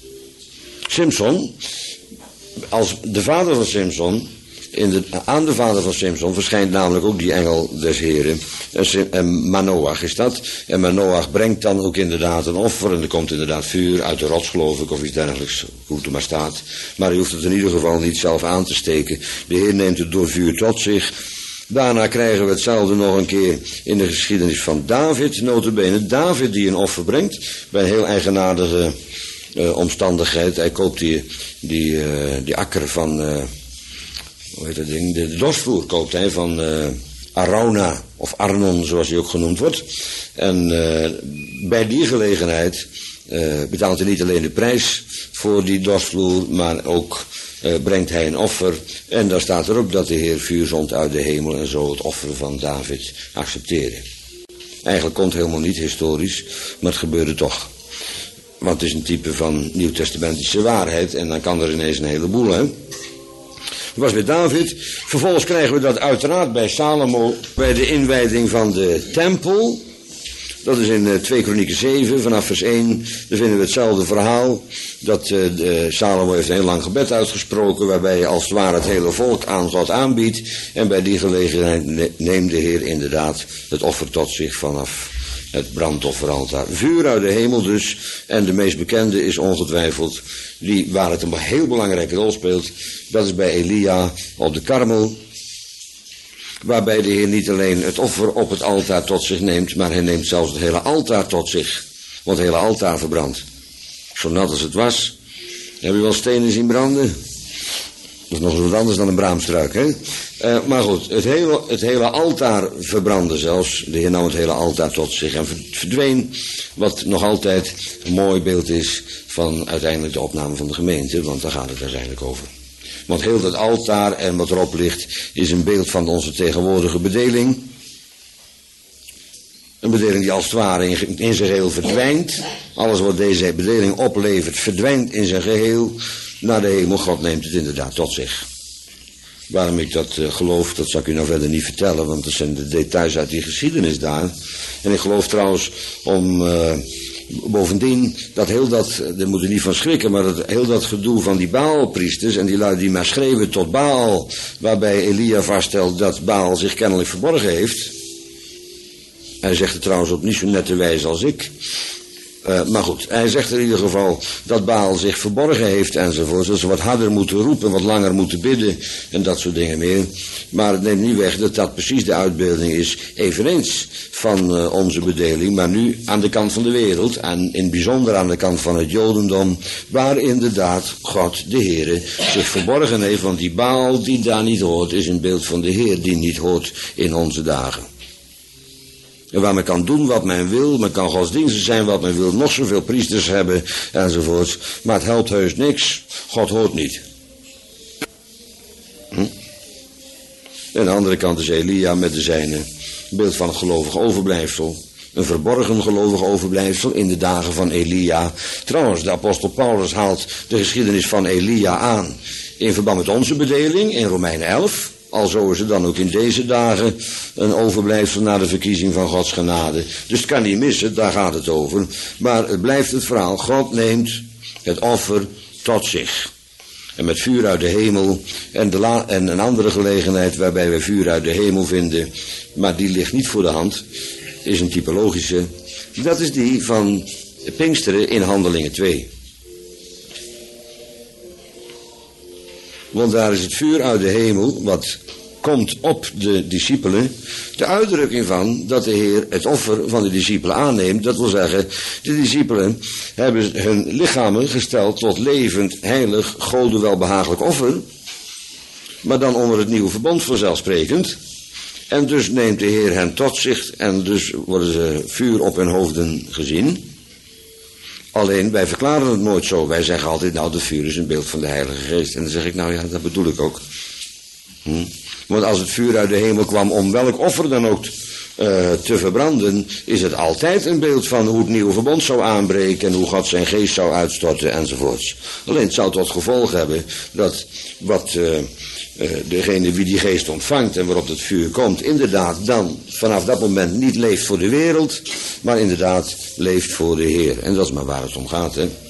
Simson. Als de vader van Simson, in de, aan de vader van Simson verschijnt namelijk ook die engel des Heren. En, en Manoach is dat. En Manoach brengt dan ook inderdaad een offer. En er komt inderdaad vuur uit de rots, geloof ik, of iets dergelijks, hoe het er maar staat. Maar hij hoeft het in ieder geval niet zelf aan te steken. De Heer neemt het door vuur tot zich. Daarna krijgen we hetzelfde nog een keer in de geschiedenis van David, nota bene. David die een offer brengt, bij een heel eigenaardige uh, omstandigheid. Hij koopt die, die, uh, die akker van, uh, hoe heet dat ding, de, de dorsvloer koopt hij van uh, Arauna, of Arnon zoals hij ook genoemd wordt. En uh, bij die gelegenheid uh, betaalt hij niet alleen de prijs voor die dorsvloer, maar ook Uh, brengt hij een offer. En daar staat erop dat de Heer vuur zond uit de hemel en zo het offer van David accepteerde. Eigenlijk komt het helemaal niet historisch, maar het gebeurde toch. Want het is een type van nieuwtestamentische waarheid en dan kan er ineens een heleboel, hè. Dat was bij David. Vervolgens krijgen we dat uiteraard bij Salomo, bij de inwijding van de tempel. Dat is in uh, twee Kronieken zeven, vanaf vers één, daar vinden we hetzelfde verhaal. Dat uh, de, Salomo heeft een heel lang gebed uitgesproken, waarbij hij als het ware het hele volk aan God aanbiedt. En bij die gelegenheid ne- neemt de Heer inderdaad het offer tot zich vanaf het brandofferaltaar. Vuur uit de hemel dus, en de meest bekende is ongetwijfeld die waar het een heel belangrijke rol speelt. Dat is bij Elia op de Karmel. Waarbij de Heer niet alleen het offer op het altaar tot zich neemt, maar hij neemt zelfs het hele altaar tot zich. Want het hele altaar verbrandt. Zo nat als het was. Heb je wel stenen zien branden? Dat is nog wat anders dan een braamstruik, hè? Uh, maar goed, het hele, het hele altaar verbrandde zelfs. De Heer nam het hele altaar tot zich en verdween. Wat nog altijd een mooi beeld is van uiteindelijk de opname van de gemeente. Want daar gaat het uiteindelijk over. Want heel dat altaar en wat erop ligt is een beeld van onze tegenwoordige bedeling. Een bedeling die als het ware in, in zijn geheel verdwijnt. Alles wat deze bedeling oplevert verdwijnt in zijn geheel naar de hemel. God neemt het inderdaad tot zich. Waarom ik dat uh, geloof, dat zal ik u nou verder niet vertellen, want dat zijn de details uit die geschiedenis daar. En ik geloof trouwens om... Uh, Bovendien, dat heel dat, daar moet je niet van schrikken, maar dat heel dat gedoe van die Baalpriesters en die lui die maar schreeuwen tot Baal, waarbij Elia vaststelt dat Baal zich kennelijk verborgen heeft. Hij zegt het trouwens op niet zo nette wijze als ik. Uh, maar goed, hij zegt in ieder geval dat Baal zich verborgen heeft enzovoort. Dat ze wat harder moeten roepen, wat langer moeten bidden en dat soort dingen meer. Maar het neemt niet weg dat dat precies de uitbeelding is, eveneens van uh, onze bedeling. Maar nu aan de kant van de wereld en in het bijzonder aan de kant van het Jodendom. Waar inderdaad God, de Heere, zich verborgen heeft. Want die Baal die daar niet hoort is een beeld van de Heer die niet hoort in onze dagen. En waar men kan doen wat men wil, men kan godsdienstig zijn wat men wil, nog zoveel priesters hebben enzovoort. Maar het helpt heus niks, God hoort niet. Hm? En aan de andere kant is Elia met de zijne, een beeld van het gelovig overblijfsel. Een verborgen gelovig overblijfsel in de dagen van Elia. Trouwens, de apostel Paulus haalt de geschiedenis van Elia aan in verband met onze bedeling in Romeinen elf. Alzo is het dan ook in deze dagen een overblijfsel na de verkiezing van Gods genade. Dus het kan niet missen, daar gaat het over. Maar het blijft het verhaal, God neemt het offer tot zich. En met vuur uit de hemel en, de la- en een andere gelegenheid waarbij we vuur uit de hemel vinden, maar die ligt niet voor de hand, is een typologische. Dat is die van Pinksteren in Handelingen twee. Want daar is het vuur uit de hemel, wat komt op de discipelen, de uitdrukking van dat de Heer het offer van de discipelen aanneemt. Dat wil zeggen, de discipelen hebben hun lichamen gesteld tot levend, heilig, Gode welbehagelijk offer. Maar dan onder het nieuwe verbond vanzelfsprekend. En dus neemt de Heer hen tot zich en dus worden ze vuur op hun hoofden gezien. Alleen, wij verklaren het nooit zo. Wij zeggen altijd, nou, de vuur is een beeld van de Heilige Geest. En dan zeg ik, nou ja, dat bedoel ik ook. Hm? Want als het vuur uit de hemel kwam om welk offer dan ook uh, te verbranden, is het altijd een beeld van hoe het nieuwe verbond zou aanbreken en hoe God zijn geest zou uitstorten enzovoorts. Alleen het zou tot gevolg hebben dat wat uh, uh, degene wie die geest ontvangt en waarop het vuur komt, inderdaad dan vanaf dat moment niet leeft voor de wereld, maar inderdaad leeft voor de Heer. En dat is maar waar het om gaat, hè.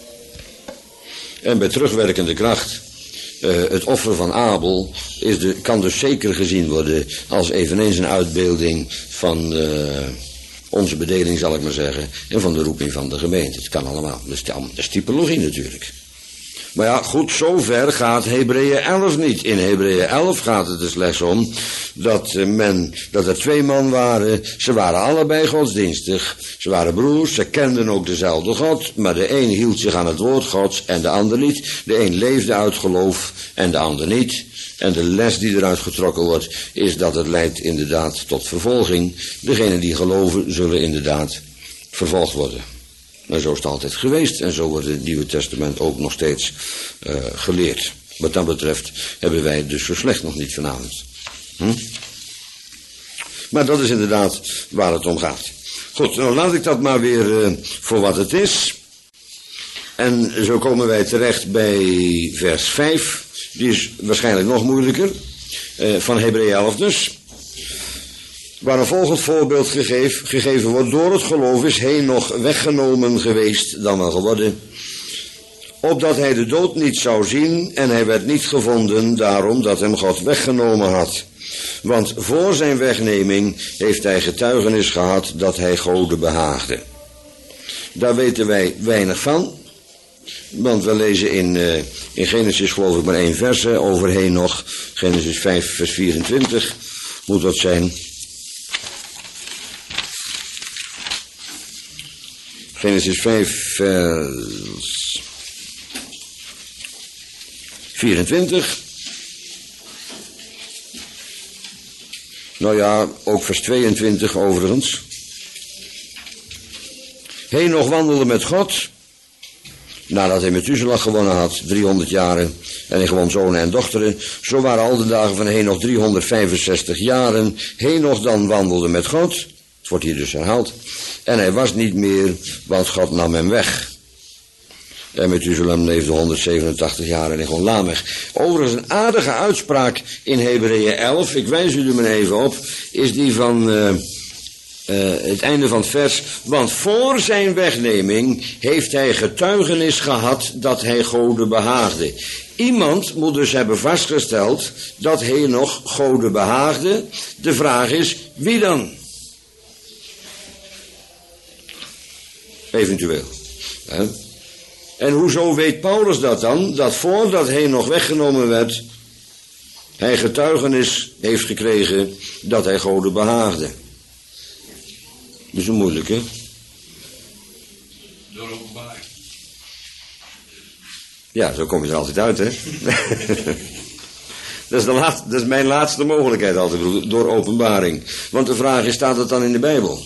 En bij terugwerkende kracht, uh, het offer van Abel is de, kan dus zeker gezien worden als eveneens een uitbeelding van uh, onze bedeling, zal ik maar zeggen, en van de roeping van de gemeente. Het kan allemaal, dat is typologie natuurlijk. Maar ja, goed, zover gaat Hebreeën elf niet. In Hebreeën elf gaat het er slechts om dat, men, dat er twee man waren. Ze waren allebei godsdienstig. Ze waren broers, ze kenden ook dezelfde God. Maar de een hield zich aan het woord Gods en de ander niet. De een leefde uit geloof en de ander niet. En de les die eruit getrokken wordt is dat het leidt inderdaad tot vervolging. Degenen die geloven zullen inderdaad vervolgd worden. Maar zo is het altijd geweest en zo wordt het Nieuwe Testament ook nog steeds uh, geleerd. Wat dat betreft hebben wij het dus zo slecht nog niet vanavond. Hm? Maar dat is inderdaad waar het om gaat. Goed, nou laat ik dat maar weer uh, voor wat het is. En zo komen wij terecht bij vers vijf. Die is waarschijnlijk nog moeilijker. Uh, van Hebreeën elf dus. Waar een volgend voorbeeld gegeven, gegeven wordt. Door het geloof is Henoch weggenomen geweest, dan wel geworden. Opdat hij de dood niet zou zien en hij werd niet gevonden, daarom dat hem God weggenomen had. Want voor zijn wegneming heeft hij getuigenis gehad dat hij Gode behaagde. Daar weten wij weinig van. Want we lezen in, uh, in Genesis geloof ik maar één vers over Henoch. Genesis vijf vers vierentwintig moet dat zijn. Genesis vijf vers vierentwintig. Nou ja, ook vers tweeëntwintig overigens. Henoch wandelde met God, nadat hij Methuselah gewonnen had, driehonderd jaren, en hij gewoon zonen en dochteren. Zo waren al de dagen van Henoch driehonderdvijfenzestig jaren. Henoch dan wandelde met God, het wordt hier dus herhaald, en hij was niet meer, want God nam hem weg. En Methuselah leefde honderdzevenentachtig jaar en hij gewoon Lamech. Overigens een aardige uitspraak in Hebreeën elf, ik wijs u er maar even op, is die van uh, uh, het einde van het vers. Want voor zijn wegneming heeft hij getuigenis gehad dat hij Gode behaagde. Iemand moet dus hebben vastgesteld dat Henoch Gode behaagde. De vraag is, wie dan? Eventueel. Hè? En hoezo weet Paulus dat dan? Dat voordat Henoch weggenomen werd, hij getuigenis heeft gekregen dat hij Gode behaagde. Dat is een moeilijke. Door openbaring. Ja, zo kom je er altijd uit, hè. dat, is de laatste, dat is mijn laatste mogelijkheid altijd, broer, door openbaring. Want de vraag is, staat het dan in de Bijbel?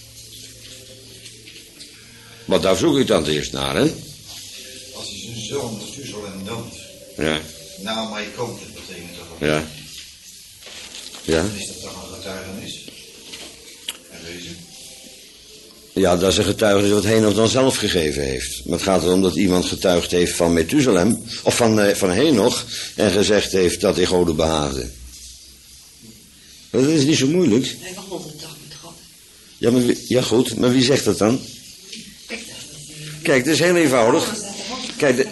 Want daar zoek ik dan het eerst naar, hè. Als hij zijn zoon Methuselah noemt. Ja. Nou, maar je komt het betekent toch ook. Ja. Ja. Is dat toch een getuigenis? En deze? Ja, dat is een getuigenis wat Henoch dan zelf gegeven heeft. Maar het gaat erom dat iemand getuigd heeft van Methuselah, of van, uh, van Henoch, en gezegd heeft dat hij Gode behaagde. Dat is niet zo moeilijk. Hij wandelde de dag met God. Ja, maar wie, ja goed, maar wie zegt dat dan? Kijk, het is heel eenvoudig. Kijk, de,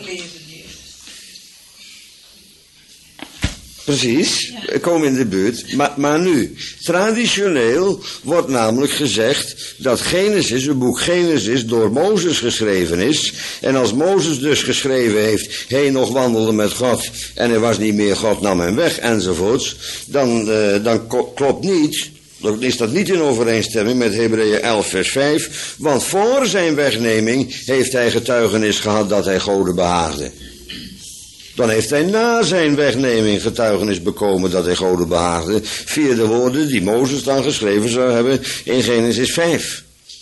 precies, we komen in de buurt. Maar, maar nu, traditioneel wordt namelijk gezegd dat Genesis, het boek Genesis, door Mozes geschreven is. En als Mozes dus geschreven heeft, Henoch wandelde met God en er was niet meer, God nam hem weg enzovoorts. Dan, uh, dan klopt niet. Dan is dat niet in overeenstemming met Hebreeën elf vers vijf. Want voor zijn wegneming heeft hij getuigenis gehad dat hij Gode behaagde. Dan heeft hij na zijn wegneming getuigenis bekomen dat hij Gode behaagde. Via de woorden die Mozes dan geschreven zou hebben in Genesis vijf.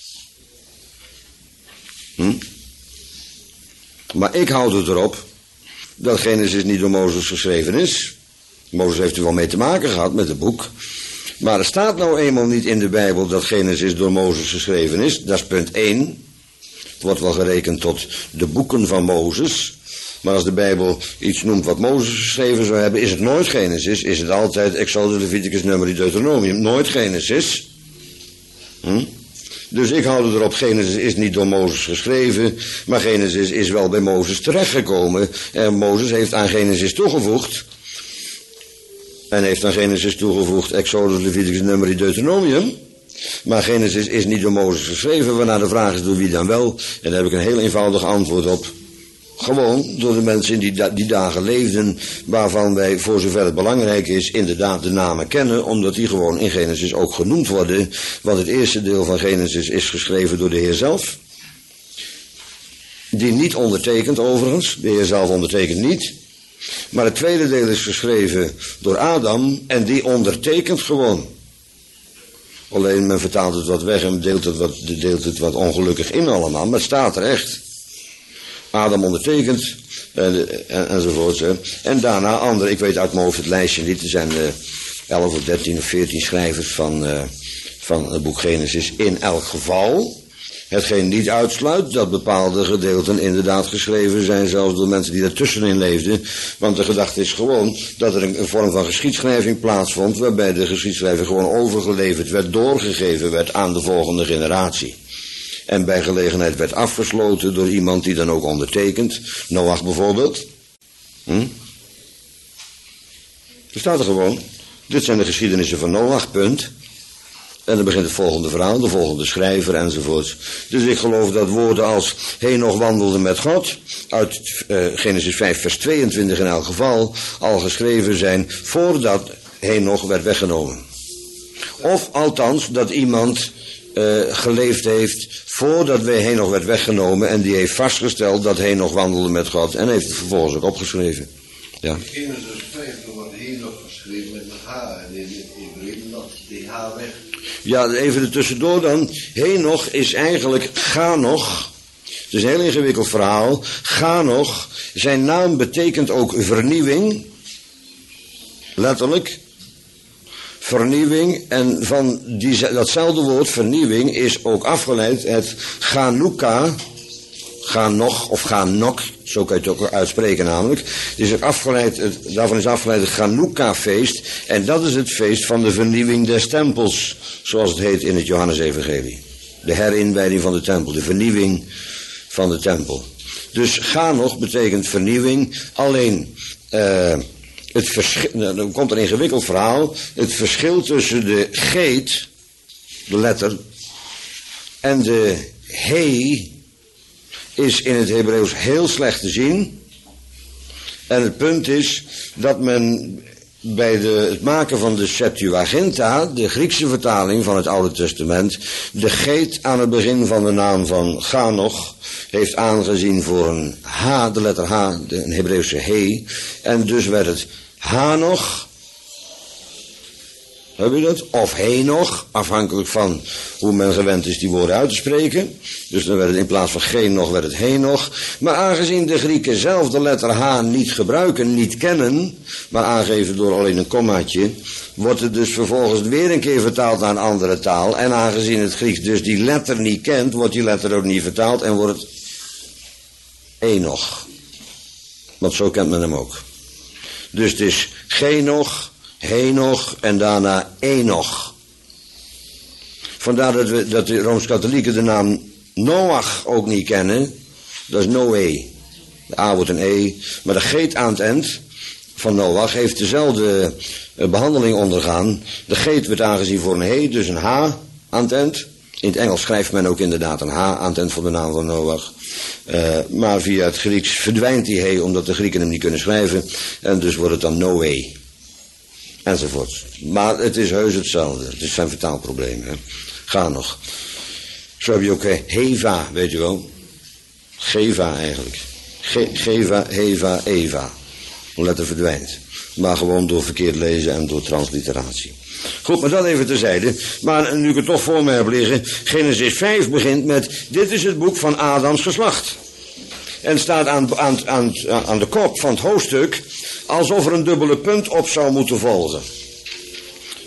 Hm? Maar ik houd het erop dat Genesis niet door Mozes geschreven is. Mozes heeft er wel mee te maken gehad met het boek. Maar er staat nou eenmaal niet in de Bijbel dat Genesis door Mozes geschreven is. Dat is punt één. Het wordt wel gerekend tot de boeken van Mozes. Maar als de Bijbel iets noemt wat Mozes geschreven zou hebben, is het nooit Genesis. Is het altijd Exodus, Leviticus, Numeri, Deuteronomium. Nooit Genesis. Hm? Dus ik hou erop, Genesis is niet door Mozes geschreven, maar Genesis is wel bij Mozes terechtgekomen. En Mozes heeft aan Genesis toegevoegd. En heeft aan Genesis toegevoegd Exodus, Leviticus, Numeri, Deuteronomium. Maar Genesis is niet door Mozes geschreven, waarna de vraag is door wie dan wel. En daar heb ik een heel eenvoudig antwoord op. Gewoon door de mensen die da- die dagen leefden, waarvan wij, voor zover het belangrijk is, inderdaad de namen kennen, omdat die gewoon in Genesis ook genoemd worden. Want het eerste deel van Genesis is geschreven door de Heer zelf. Die niet ondertekent overigens, de Heer zelf ondertekent niet. Maar het tweede deel is geschreven door Adam en die ondertekent gewoon. Alleen men vertaalt het wat weg en deelt het wat, deelt het wat ongelukkig in allemaal, maar het staat er echt. Adam ondertekent, en, en, enzovoort. Hè. En daarna anderen, ik weet uit mijn hoofd het lijstje niet, er zijn uh, elf of dertien of veertien schrijvers van, uh, van het boek Genesis in elk geval. Hetgeen niet uitsluit dat bepaalde gedeelten inderdaad geschreven zijn, zelfs door mensen die daartussenin leefden. Want de gedachte is gewoon dat er een, een vorm van geschiedschrijving plaatsvond, waarbij de geschiedschrijving gewoon overgeleverd werd, doorgegeven werd aan de volgende generatie. En bij gelegenheid werd afgesloten door iemand die dan ook ondertekent. Noach bijvoorbeeld. Hm? Er staat er gewoon. Dit zijn de geschiedenissen van Noach, punt. En dan begint het volgende verhaal, de volgende schrijver enzovoort. Dus ik geloof dat woorden als Henoch wandelde met God, uit uh, Genesis vijf vers tweeëntwintig in elk geval, al geschreven zijn voordat Henoch werd weggenomen. Of althans dat iemand uh, geleefd heeft voordat Henoch werd weggenomen en die heeft vastgesteld dat Henoch wandelde met God en heeft het vervolgens ook opgeschreven. Ja. In Genesis vijf wordt Henoch geschreven met een H en in Hebreeën dat die H weg. Ja, even er tussendoor dan. Henoch is eigenlijk Chanoch. Het is een heel ingewikkeld verhaal. Chanoch, zijn naam betekent ook vernieuwing. Letterlijk. Vernieuwing. En van die, datzelfde woord, vernieuwing, is ook afgeleid het Chanukka. Chanoch of Chanok, zo kan je het ook uitspreken namelijk. Het is ook afgeleid, het, daarvan is afgeleid het Chanukka-feest. En dat is het feest van de vernieuwing des tempels, zoals het heet in het Johannesevangelie. De herinwijding van de tempel, de vernieuwing van de tempel. Dus Chanoch betekent vernieuwing, alleen uh, het verschil, nou, dan komt een ingewikkeld verhaal. Het verschil tussen de geet, de letter, en de he is in het Hebreeuws heel slecht te zien. En het punt is dat men bij de, het maken van de Septuaginta, de Griekse vertaling van het Oude Testament, de geet aan het begin van de naam van Chanoch heeft aangezien voor een H, de letter H, de, een Hebreeuwse he. En dus werd het Hanoch. Heb je dat? Of Henoch, afhankelijk van hoe men gewend is die woorden uit te spreken. Dus dan werd het in plaats van Genoch werd het Henoch. Maar aangezien de Grieken zelf de letter H niet gebruiken, niet kennen, maar aangeven door alleen een kommaatje, wordt het dus vervolgens weer een keer vertaald naar een andere taal. En aangezien het Grieks dus die letter niet kent, wordt die letter ook niet vertaald en wordt het Enoch. Want zo kent men hem ook. Dus het is Genoch, Henoch en daarna Enoch. Vandaar dat, we, dat de Rooms-Katholieken de naam Noach ook niet kennen. Dat is Noé. De A wordt een E. Maar de geet aan het eind van Noach heeft dezelfde behandeling ondergaan. De geet werd aangezien voor een he, dus een H aan het eind. In het Engels schrijft men ook inderdaad een H aan het eind van de naam van Noach. Uh, maar via het Grieks verdwijnt die he, omdat de Grieken hem niet kunnen schrijven. En dus wordt het dan Noé. Enzovoort. Maar het is heus hetzelfde. Het zijn vertaalproblemen. Hè. Ga nog. Zo heb je ook eh, Heva, weet je wel. Geva eigenlijk. Ge- Geva, Heva, Eva. Een letter verdwijnt. Maar gewoon door verkeerd lezen en door transliteratie. Goed, maar dat even terzijde. Maar nu ik het toch voor me heb liggen. Genesis vijf begint met: dit is het boek van Adams geslacht. En staat aan, aan, aan, aan de kop van het hoofdstuk alsof er een dubbele punt op zou moeten volgen.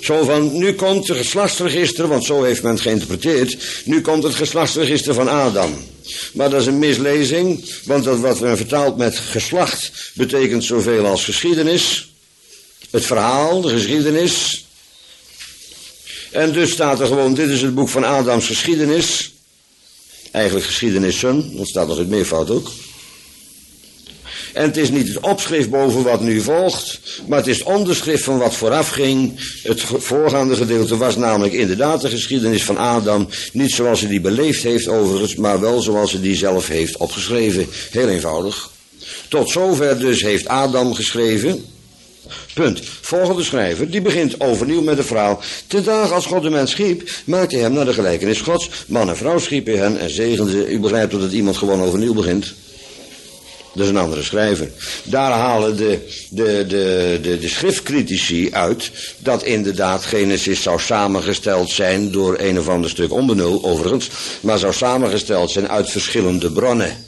Zo van, nu komt het geslachtsregister, want zo heeft men het geïnterpreteerd, nu komt het geslachtsregister van Adam. Maar dat is een mislezing, want dat wat men vertaalt met geslacht betekent zoveel als geschiedenis. Het verhaal, de geschiedenis. En dus staat er gewoon, dit is het boek van Adams geschiedenis. Eigenlijk geschiedenissen, dat staat nog in het meervoud ook. En het is niet het opschrift boven wat nu volgt, maar het is het onderschrift van wat vooraf ging. Het voorgaande gedeelte was namelijk inderdaad de geschiedenis van Adam. Niet zoals hij die beleefd heeft overigens, maar wel zoals hij die zelf heeft opgeschreven. Heel eenvoudig. Tot zover dus heeft Adam geschreven. Punt. Volgende schrijver, die begint overnieuw met het verhaal. Ten dagen als God de mens schiep, maakte hij hem naar de gelijkenis Gods. Man en vrouw schiep hij hen en zegende. U begrijpt dat iemand gewoon overnieuw begint. Dat is een andere schrijver. Daar halen de, de, de, de, de schriftcritici uit dat inderdaad Genesis zou samengesteld zijn door een of ander stuk onbenul overigens, maar zou samengesteld zijn uit verschillende bronnen.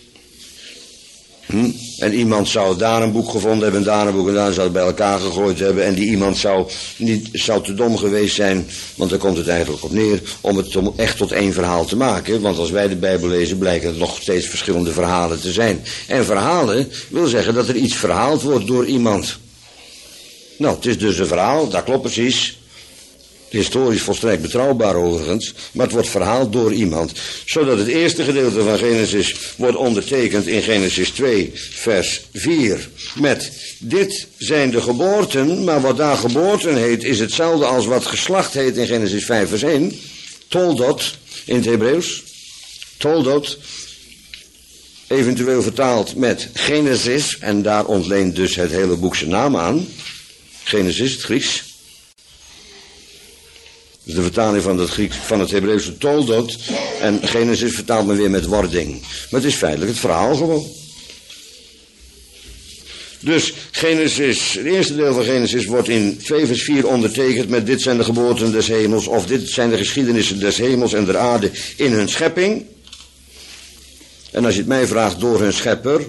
Hm? En iemand zou daar een boek gevonden hebben en daar een boek en daar zou het bij elkaar gegooid hebben. En die iemand zou, niet, zou te dom geweest zijn, want daar komt het eigenlijk op neer, om het om echt tot één verhaal te maken. Want als wij de Bijbel lezen blijken het nog steeds verschillende verhalen te zijn. En verhalen wil zeggen dat er iets verhaald wordt door iemand. Nou, het is dus een verhaal, dat klopt precies. Historisch volstrekt betrouwbaar overigens, maar het wordt verhaald door iemand. Zodat het eerste gedeelte van Genesis wordt ondertekend in Genesis twee, vers vier. Met, dit zijn de geboorten, maar wat daar geboorten heet is hetzelfde als wat geslacht heet in Genesis vijf, vers één. Toldot, in het Hebreeuws. Toldot, eventueel vertaald met Genesis, en daar ontleent dus het hele boek zijn naam aan. Genesis, het Grieks. Dus de vertaling van het, Grieks, van het Hebreeuwse toldot. En Genesis vertaalt men weer met wording. Maar het is feitelijk het verhaal gewoon. Dus Genesis, het eerste deel van Genesis wordt in twee vers vier ondertekend met dit zijn de geboorten des hemels. Of dit zijn de geschiedenissen des hemels en der aarde in hun schepping. En als je het mij vraagt, door hun schepper.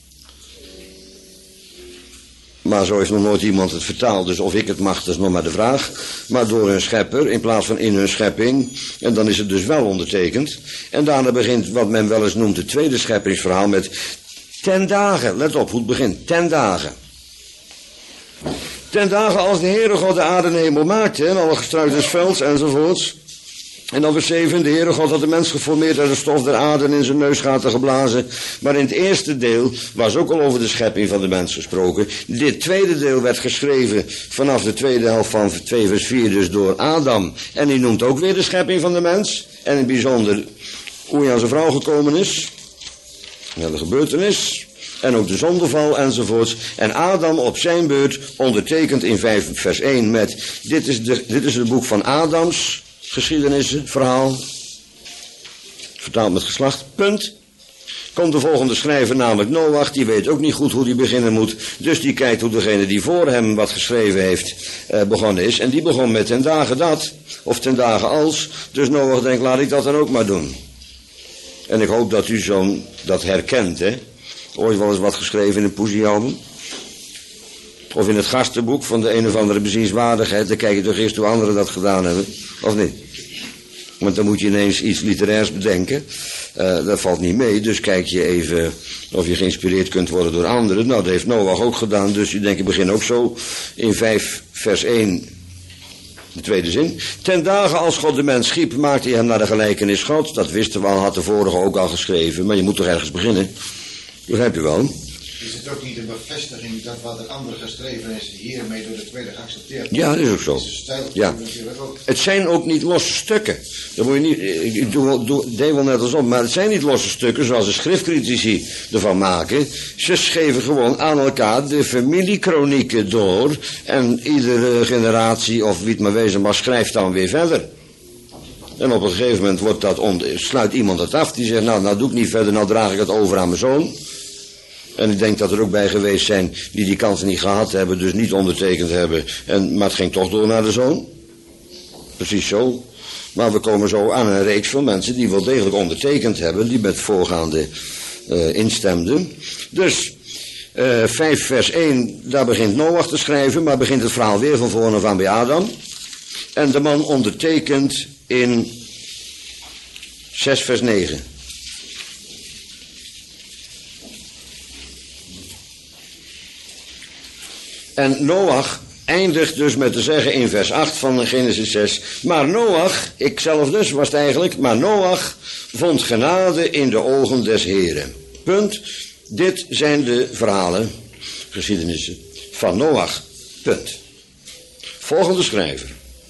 Maar zo heeft nog nooit iemand het vertaald, dus of ik het mag, dat is nog maar de vraag. Maar door hun schepper, in plaats van in hun schepping. En dan is het dus wel ondertekend. En daarna begint wat men wel eens noemt het tweede scheppingsverhaal met ten dagen. Let op hoe het begint, ten dagen. Ten dagen als de Heere God de aarde en de hemel maakte, en alle gestruik des velds enzovoorts. En dan vers zeven, de Heere God had de mens geformeerd uit de stof der aarde en in zijn neusgaten geblazen. Maar in het eerste deel was ook al over de schepping van de mens gesproken. Dit tweede deel werd geschreven vanaf de tweede helft van twee vers vier, dus door Adam. En die noemt ook weer de schepping van de mens. En in het bijzonder hoe hij aan zijn vrouw gekomen is. Ja, de gebeurtenis. En ook de zondeval enzovoorts. En Adam op zijn beurt ondertekent in vijf vers één met, dit is, de, dit is het boek van Adams geschiedenissen, verhaal, vertaald met geslacht, punt. Komt de volgende schrijver, namelijk Noach, die weet ook niet goed hoe die beginnen moet. Dus die kijkt hoe degene die voor hem wat geschreven heeft eh, begonnen is. En die begon met ten dagen dat, of ten dagen als. Dus Noach denkt, laat ik dat dan ook maar doen. En ik hoop dat u zo dat herkent, hè. Ooit wel eens wat geschreven in een poëziealbum. Of in het gastenboek van de een of andere bezienswaardigheid. Dan kijk je toch eerst hoe anderen dat gedaan hebben. Of niet? Want dan moet je ineens iets literairs bedenken. Uh, dat valt niet mee. Dus kijk je even of je geïnspireerd kunt worden door anderen. Nou, dat heeft Noach ook gedaan. Dus ik denk, ik begin ook zo in vijf vers één. De tweede zin. Ten dagen als God de mens schiep, maakte hij hem naar de gelijkenis Gods. Dat wisten we al, had de vorige ook al geschreven. Maar je moet toch ergens beginnen. Begrijp je wel? Is het ook niet een bevestiging dat wat een ander geschreven is hiermee door de tweede geaccepteerd? Ja, dat is ook zo. Ja. Het zijn ook niet losse stukken. Dat moet je niet, ik doe, doe, deed wel net als op, maar het zijn niet losse stukken zoals de schriftcritici ervan maken. Ze schreven gewoon aan elkaar de familiekronieken door en iedere generatie of wie het maar wezen mag schrijft dan weer verder. En op een gegeven moment wordt dat on, sluit iemand het af die zegt, nou, nou doe ik niet verder, nou draag ik het over aan mijn zoon. En ik denk dat er ook bij geweest zijn die die kans niet gehad hebben, dus niet ondertekend hebben. En, maar het ging toch door naar de zoon. Precies zo. Maar we komen zo aan een reeks van mensen die wel degelijk ondertekend hebben, die met voorgaande uh, instemden. Dus uh, vijf vers één, daar begint Noach te schrijven, maar begint het verhaal weer van voren af aan bij Adam. En de man ondertekent in zes vers negen. En Noach eindigt dus met te zeggen in vers acht van Genesis zes. Maar Noach, ikzelf dus was het eigenlijk, maar Noach vond genade in de ogen des Heren. Punt. Dit zijn de verhalen, geschiedenissen van Noach. Punt. Volgende schrijver.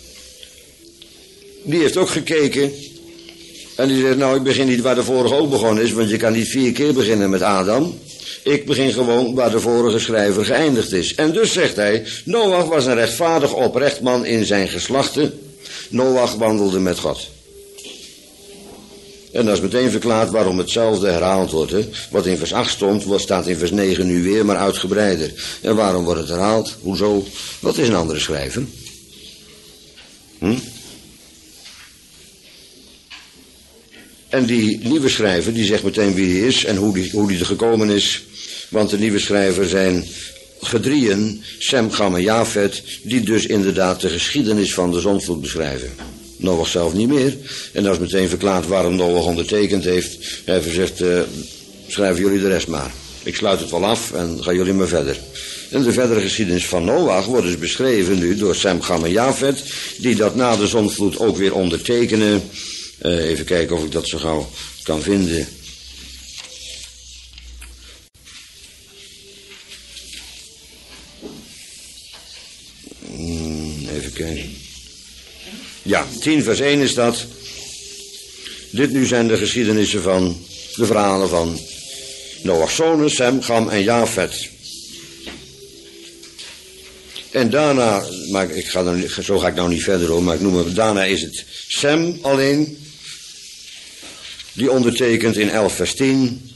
Die heeft ook gekeken. En die zegt, nou ik begin niet waar de vorige ook begonnen is, want je kan niet vier keer beginnen met Adam. Ik begin gewoon waar de vorige schrijver geëindigd is. En dus zegt hij, Noach was een rechtvaardig oprecht man in zijn geslachten. Noach wandelde met God. En dat is meteen verklaard waarom hetzelfde herhaald wordt. Hè? Wat in vers acht stond, wat staat in vers negen nu weer, maar uitgebreider. En waarom wordt het herhaald? Hoezo? Wat is een andere schrijver? Hm? En die nieuwe schrijver, die zegt meteen wie hij is en hoe die, hoe die er gekomen is. Want de nieuwe schrijver zijn gedrieën, Sem, Cham en Jafet, die dus inderdaad de geschiedenis van de zondvloed beschrijven. Noach zelf niet meer. En dat is meteen verklaard waarom Noach ondertekend heeft. Hij heeft gezegd, uh, schrijven jullie de rest maar. Ik sluit het wel af en gaan jullie maar verder. En de verdere geschiedenis van Noach wordt dus beschreven nu door Sem, Cham en Jafet, die dat na de zondvloed ook weer ondertekenen. Uh, even kijken of ik dat zo gauw kan vinden. Hmm, even kijken. Ja, tien vers één is dat. Dit nu zijn de geschiedenissen van de verhalen van Noach's zonen, Sem, Cham en Jafet. En daarna, maar ik ga dan, zo ga ik nou niet verder hoor, maar ik noem het, daarna is het Sem alleen. Die ondertekent in elf vers tien.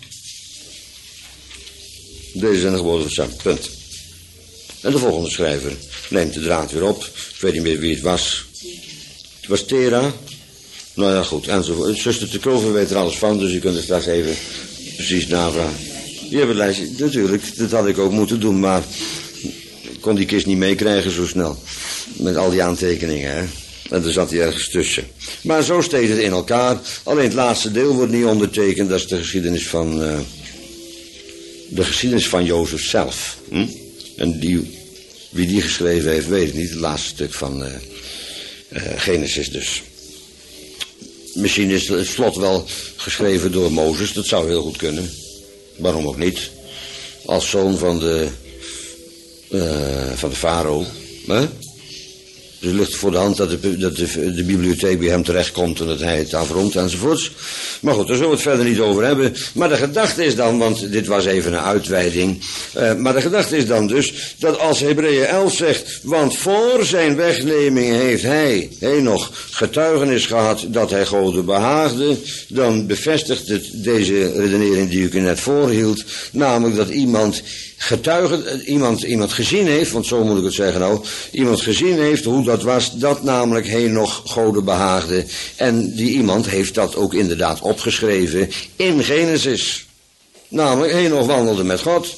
Deze zijn de geboden van Sem, punt. En de volgende schrijver neemt de draad weer op. Ik weet niet meer wie het was. Het was Tera. Nou ja, goed, enzovoort. Zuster de Kroven weet er alles van, dus je kunt het straks even precies navragen. Je hebt het lijstje, natuurlijk, dat had ik ook moeten doen, maar ik kon die kist niet meekrijgen zo snel. Met al die aantekeningen, hè. En er zat hij ergens tussen. Maar zo steekt het in elkaar. Alleen het laatste deel wordt niet ondertekend. Dat is de geschiedenis van uh, de geschiedenis van Jozef zelf. Hm? En die, wie die geschreven heeft, weet ik niet. Het laatste stuk van uh, uh, Genesis dus. Misschien is het slot wel geschreven door Mozes. Dat zou heel goed kunnen. Waarom ook niet? Als zoon van de uh, van de farao. Hè? Dus het ligt voor de hand dat, de, dat de, de bibliotheek bij hem terechtkomt en dat hij het afrondt enzovoorts. Maar goed, daar zullen we het verder niet over hebben. Maar de gedachte is dan, want dit was even een uitweiding. Uh, maar de gedachte is dan dus dat als Hebreeën elf zegt, want voor zijn wegneming heeft hij, Henoch, getuigenis gehad dat hij God behaagde. Dan bevestigt het deze redenering die ik u net voorhield. Namelijk dat iemand getuigen, iemand, iemand gezien heeft, want zo moet ik het zeggen nou, iemand gezien heeft hoe dat was, dat namelijk Henoch Gode behaagde. En die iemand heeft dat ook inderdaad opgeschreven in Genesis. Namelijk Henoch wandelde met God.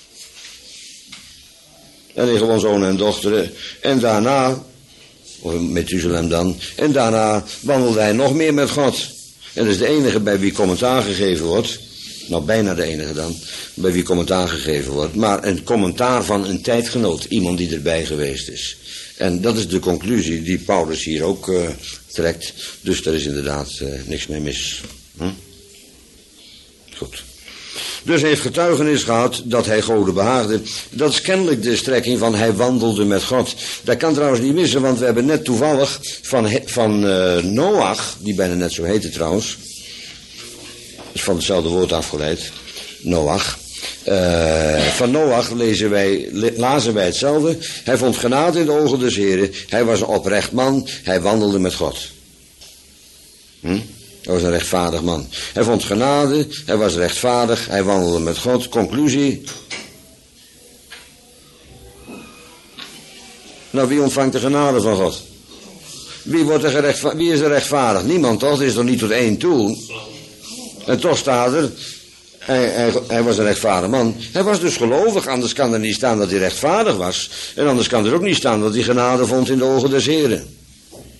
En hij gewoon zoon en dochter. En daarna, of Methuselem dan, en daarna wandelde hij nog meer met God. En dat is de enige bij wie commentaar gegeven wordt. Nou, bijna de enige dan, bij wie commentaar gegeven wordt. Maar een commentaar van een tijdgenoot, iemand die erbij geweest is. En dat is de conclusie die Paulus hier ook uh, trekt. Dus daar is inderdaad uh, niks mee mis. Hm? Goed. Dus hij heeft getuigenis gehad dat hij Gode behaagde. Dat is kennelijk de strekking van hij wandelde met God. Dat kan trouwens niet missen, want we hebben net toevallig van, van uh, Noach, die bijna net zo heette trouwens, is van hetzelfde woord afgeleid, Noach. Uh, van Noach lezen wij, lazen wij hetzelfde. Hij vond genade in de ogen des Heren. Hij was een oprecht man. Hij wandelde met God. Hm? Hij was een rechtvaardig man. Hij vond genade. Hij was rechtvaardig. Hij wandelde met God. Conclusie. Nou, wie ontvangt de genade van God? Wie, wordt er gerechtva- wie is er rechtvaardig? Niemand toch? Het is toch niet tot één toe? En toch staat er, hij, hij, hij was een rechtvaardig man. Hij was dus gelovig, anders kan er niet staan dat hij rechtvaardig was. En anders kan er ook niet staan dat hij genade vond in de ogen des Heren.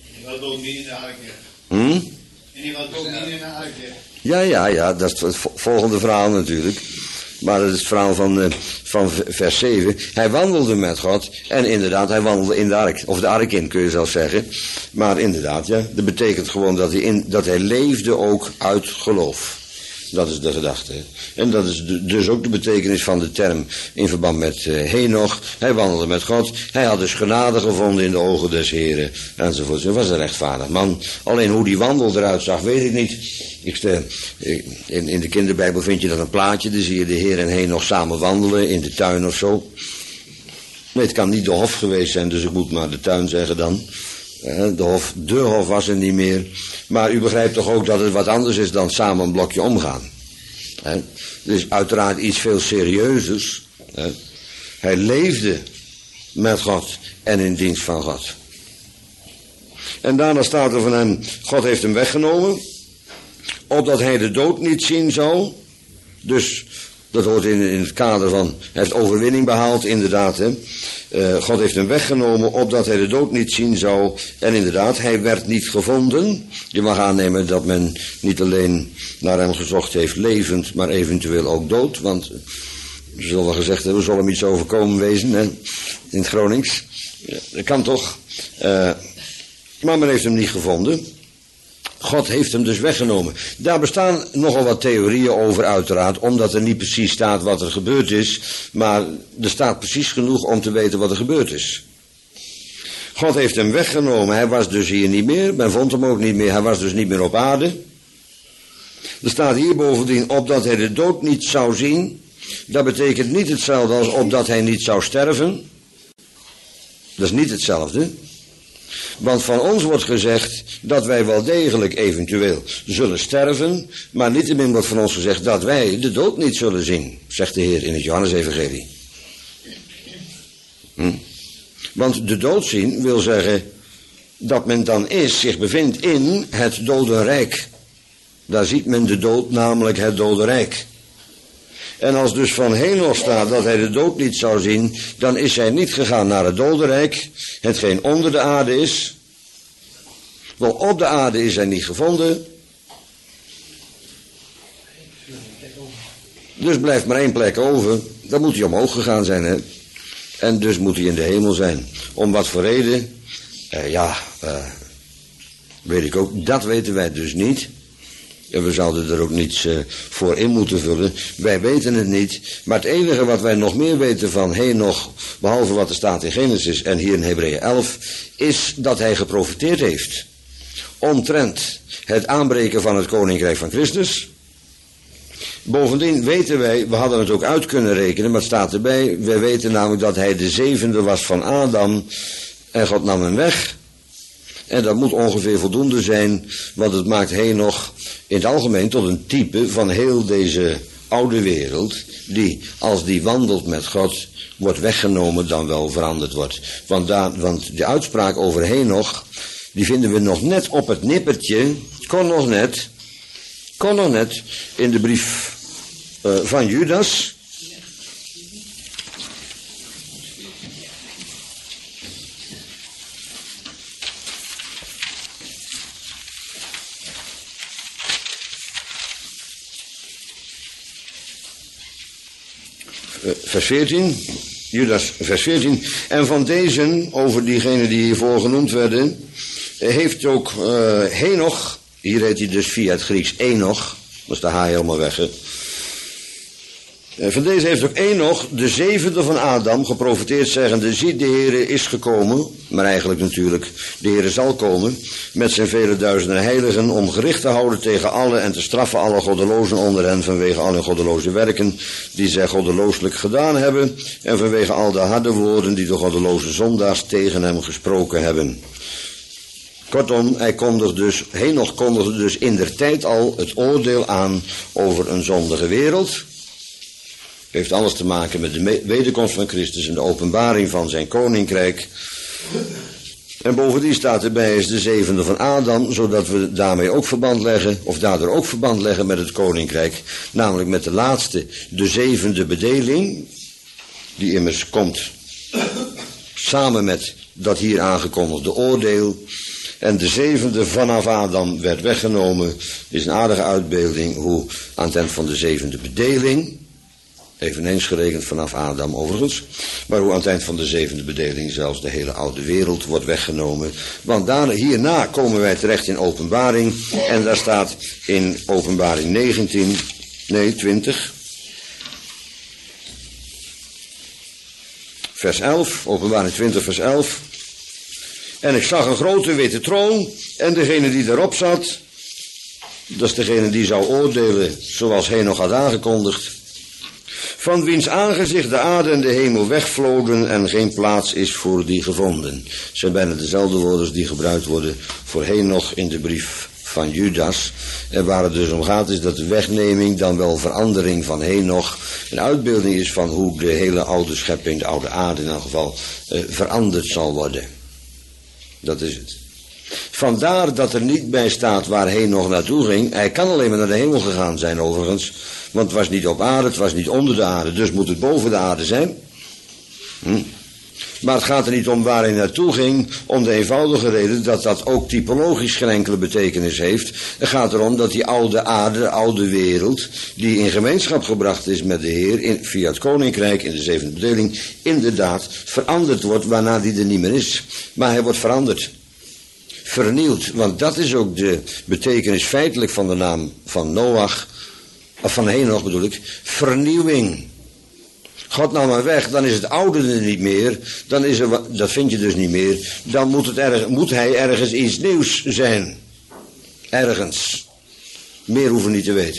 komt niet in de ark. Hm? En iemand komt niet in de ark. Ja, ja, ja, dat is het volgende verhaal natuurlijk. Maar dat is het verhaal van, uh, van vers zeven. Hij wandelde met God. En inderdaad, hij wandelde in de ark. Of de ark in, kun je zelfs zeggen. Maar inderdaad, ja. Dat betekent gewoon dat hij, in, dat hij leefde ook uit geloof. Dat is de gedachte. En dat is de, dus ook de betekenis van de term in verband met uh, Henoch. Hij wandelde met God. Hij had dus genade gevonden in de ogen des Heren. Enzovoort. Hij was een rechtvaardig man. Alleen hoe die wandel eruit zag, weet ik niet. Ik stel, in, in de kinderbijbel vind je dat een plaatje. Dan zie je de Heer en Henoch samen wandelen in de tuin of zo. Nee, het kan niet de hof geweest zijn, dus ik moet maar de tuin zeggen dan. De hof, de hof was er niet meer. Maar u begrijpt toch ook dat het wat anders is dan samen een blokje omgaan. Het is uiteraard iets veel serieuzers. Hij leefde met God en in dienst van God. En daarna staat er van hem, God heeft hem weggenomen, opdat hij de dood niet zien zou. Dus dat hoort in, in het kader van, hij heeft overwinning behaald, inderdaad. Hè. Uh, God heeft hem weggenomen, opdat hij de dood niet zien zou. En inderdaad, hij werd niet gevonden. Je mag aannemen dat men niet alleen naar hem gezocht heeft levend, maar eventueel ook dood. Want, we zullen gezegd hebben, er zal hem iets overkomen wezen, hè, in het Gronings. Ja, dat kan toch. Uh, maar men heeft hem niet gevonden. God heeft hem dus weggenomen. Daar bestaan nogal wat theorieën over uiteraard, omdat er niet precies staat wat er gebeurd is, maar er staat precies genoeg om te weten wat er gebeurd is. God heeft hem weggenomen, hij was dus hier niet meer, men vond hem ook niet meer, hij was dus niet meer op aarde. Er staat hier bovendien opdat hij de dood niet zou zien. Dat betekent niet hetzelfde als opdat hij niet zou sterven. Dat is niet hetzelfde. Want van ons wordt gezegd dat wij wel degelijk eventueel zullen sterven, maar niettemin wordt van ons gezegd dat wij de dood niet zullen zien, zegt de Heer in het Johannesevangelie. Hm? Want de dood zien wil zeggen dat men dan is, zich bevindt in het dodenrijk. Daar ziet men de dood, namelijk het dodenrijk. En als dus van Henoch staat dat hij de dood niet zou zien, dan is hij niet gegaan naar het dodenrijk, hetgeen onder de aarde is. Wel, op de aarde is hij niet gevonden. Dus blijft maar één plek over. Dan moet hij omhoog gegaan zijn, hè. En dus moet hij in de hemel zijn. Om wat voor reden? Uh, ja, uh, weet ik ook. Dat weten wij dus niet. En we zouden er ook niets uh, voor in moeten vullen. Wij weten het niet. Maar het enige wat wij nog meer weten van Henoch, behalve wat er staat in Genesis en hier in Hebreeën elf, is dat hij geprofiteerd heeft omtrent het aanbreken van het koninkrijk van Christus. Bovendien weten wij, we hadden het ook uit kunnen rekenen, maar het staat erbij, wij weten namelijk dat hij de zevende was van Adam en God nam hem weg. En dat moet ongeveer voldoende zijn, want het maakt Henoch in het algemeen tot een type van heel deze oude wereld, die als die wandelt met God, wordt weggenomen dan wel veranderd wordt. Want, daar, want de uitspraak over Henoch, die vinden we nog net op het nippertje, kon nog net, kon nog net in de brief uh, van Judas. Vers veertien, Judas vers veertien. En van deze, over diegenen die hiervoor genoemd werden, heeft ook uh, Henoch, hier heet hij dus via het Grieks Enoch, dat is de H helemaal weg, hè. Van deze heeft ook Enoch, de zevende van Adam, geprofeteerd zeggende, zie de Heere is gekomen, maar eigenlijk natuurlijk, de Heere zal komen, met zijn vele duizenden heiligen, om gericht te houden tegen alle en te straffen alle goddelozen onder hen, vanwege alle goddeloze werken, die zij goddelooselijk gedaan hebben, en vanwege al de harde woorden, die de goddeloze zondaars tegen hem gesproken hebben. Kortom, hij kondigde dus, Henoch kondigde dus indertijd al het oordeel aan over een zondige wereld. Heeft alles te maken met de wederkomst van Christus en de openbaring van zijn koninkrijk. En bovendien staat erbij, hij is de zevende van Adam, zodat we daarmee ook verband leggen, of daardoor ook verband leggen met het koninkrijk. Namelijk met de laatste, de zevende bedeling, die immers komt samen met dat hier aangekondigde oordeel. En de zevende vanaf Adam werd weggenomen. Is een aardige uitbeelding hoe aan het eind van de zevende bedeling, eveneens gerekend vanaf Adam overigens, maar hoe aan het eind van de zevende bedeling zelfs de hele oude wereld wordt weggenomen. Want daarna, hierna komen wij terecht in Openbaring. En daar staat in Openbaring negentien, nee twintig, vers elf, Openbaring twintig vers elf. En ik zag een grote witte troon en degene die daarop zat, dat is degene die zou oordelen zoals Henoch had aangekondigd, van wiens aangezicht de aarde en de hemel wegvloden en geen plaats is voor die gevonden. Het zijn bijna dezelfde woorden die gebruikt worden voor Henoch in de brief van Judas. En waar het dus om gaat is dat de wegneming, dan wel verandering van Henoch, een uitbeelding is van hoe de hele oude schepping, de oude aarde in elk geval, eh, veranderd zal worden. Dat is het. Vandaar dat er niet bij staat waar Henoch naartoe ging. Hij kan alleen maar naar de hemel gegaan zijn overigens. Want het was niet op aarde, het was niet onder de aarde. Dus moet het boven de aarde zijn. Hm. Maar het gaat er niet om waar hij naartoe ging. Om de eenvoudige reden dat dat ook typologisch geen enkele betekenis heeft. Het gaat erom dat die oude aarde, de oude wereld, die in gemeenschap gebracht is met de Heer, in, via het koninkrijk in de zevende bedeling, inderdaad veranderd wordt waarna die er niet meer is. Maar hij wordt veranderd. Vernieuwd, want dat is ook de betekenis feitelijk van de naam van Noach, of van Henoch bedoel ik, vernieuwing. God nou maar weg, dan is het oude er niet meer, dan is er, dat vind je dus niet meer, dan moet, het erg, moet hij ergens iets nieuws zijn. Ergens. Meer hoeven we niet te weten.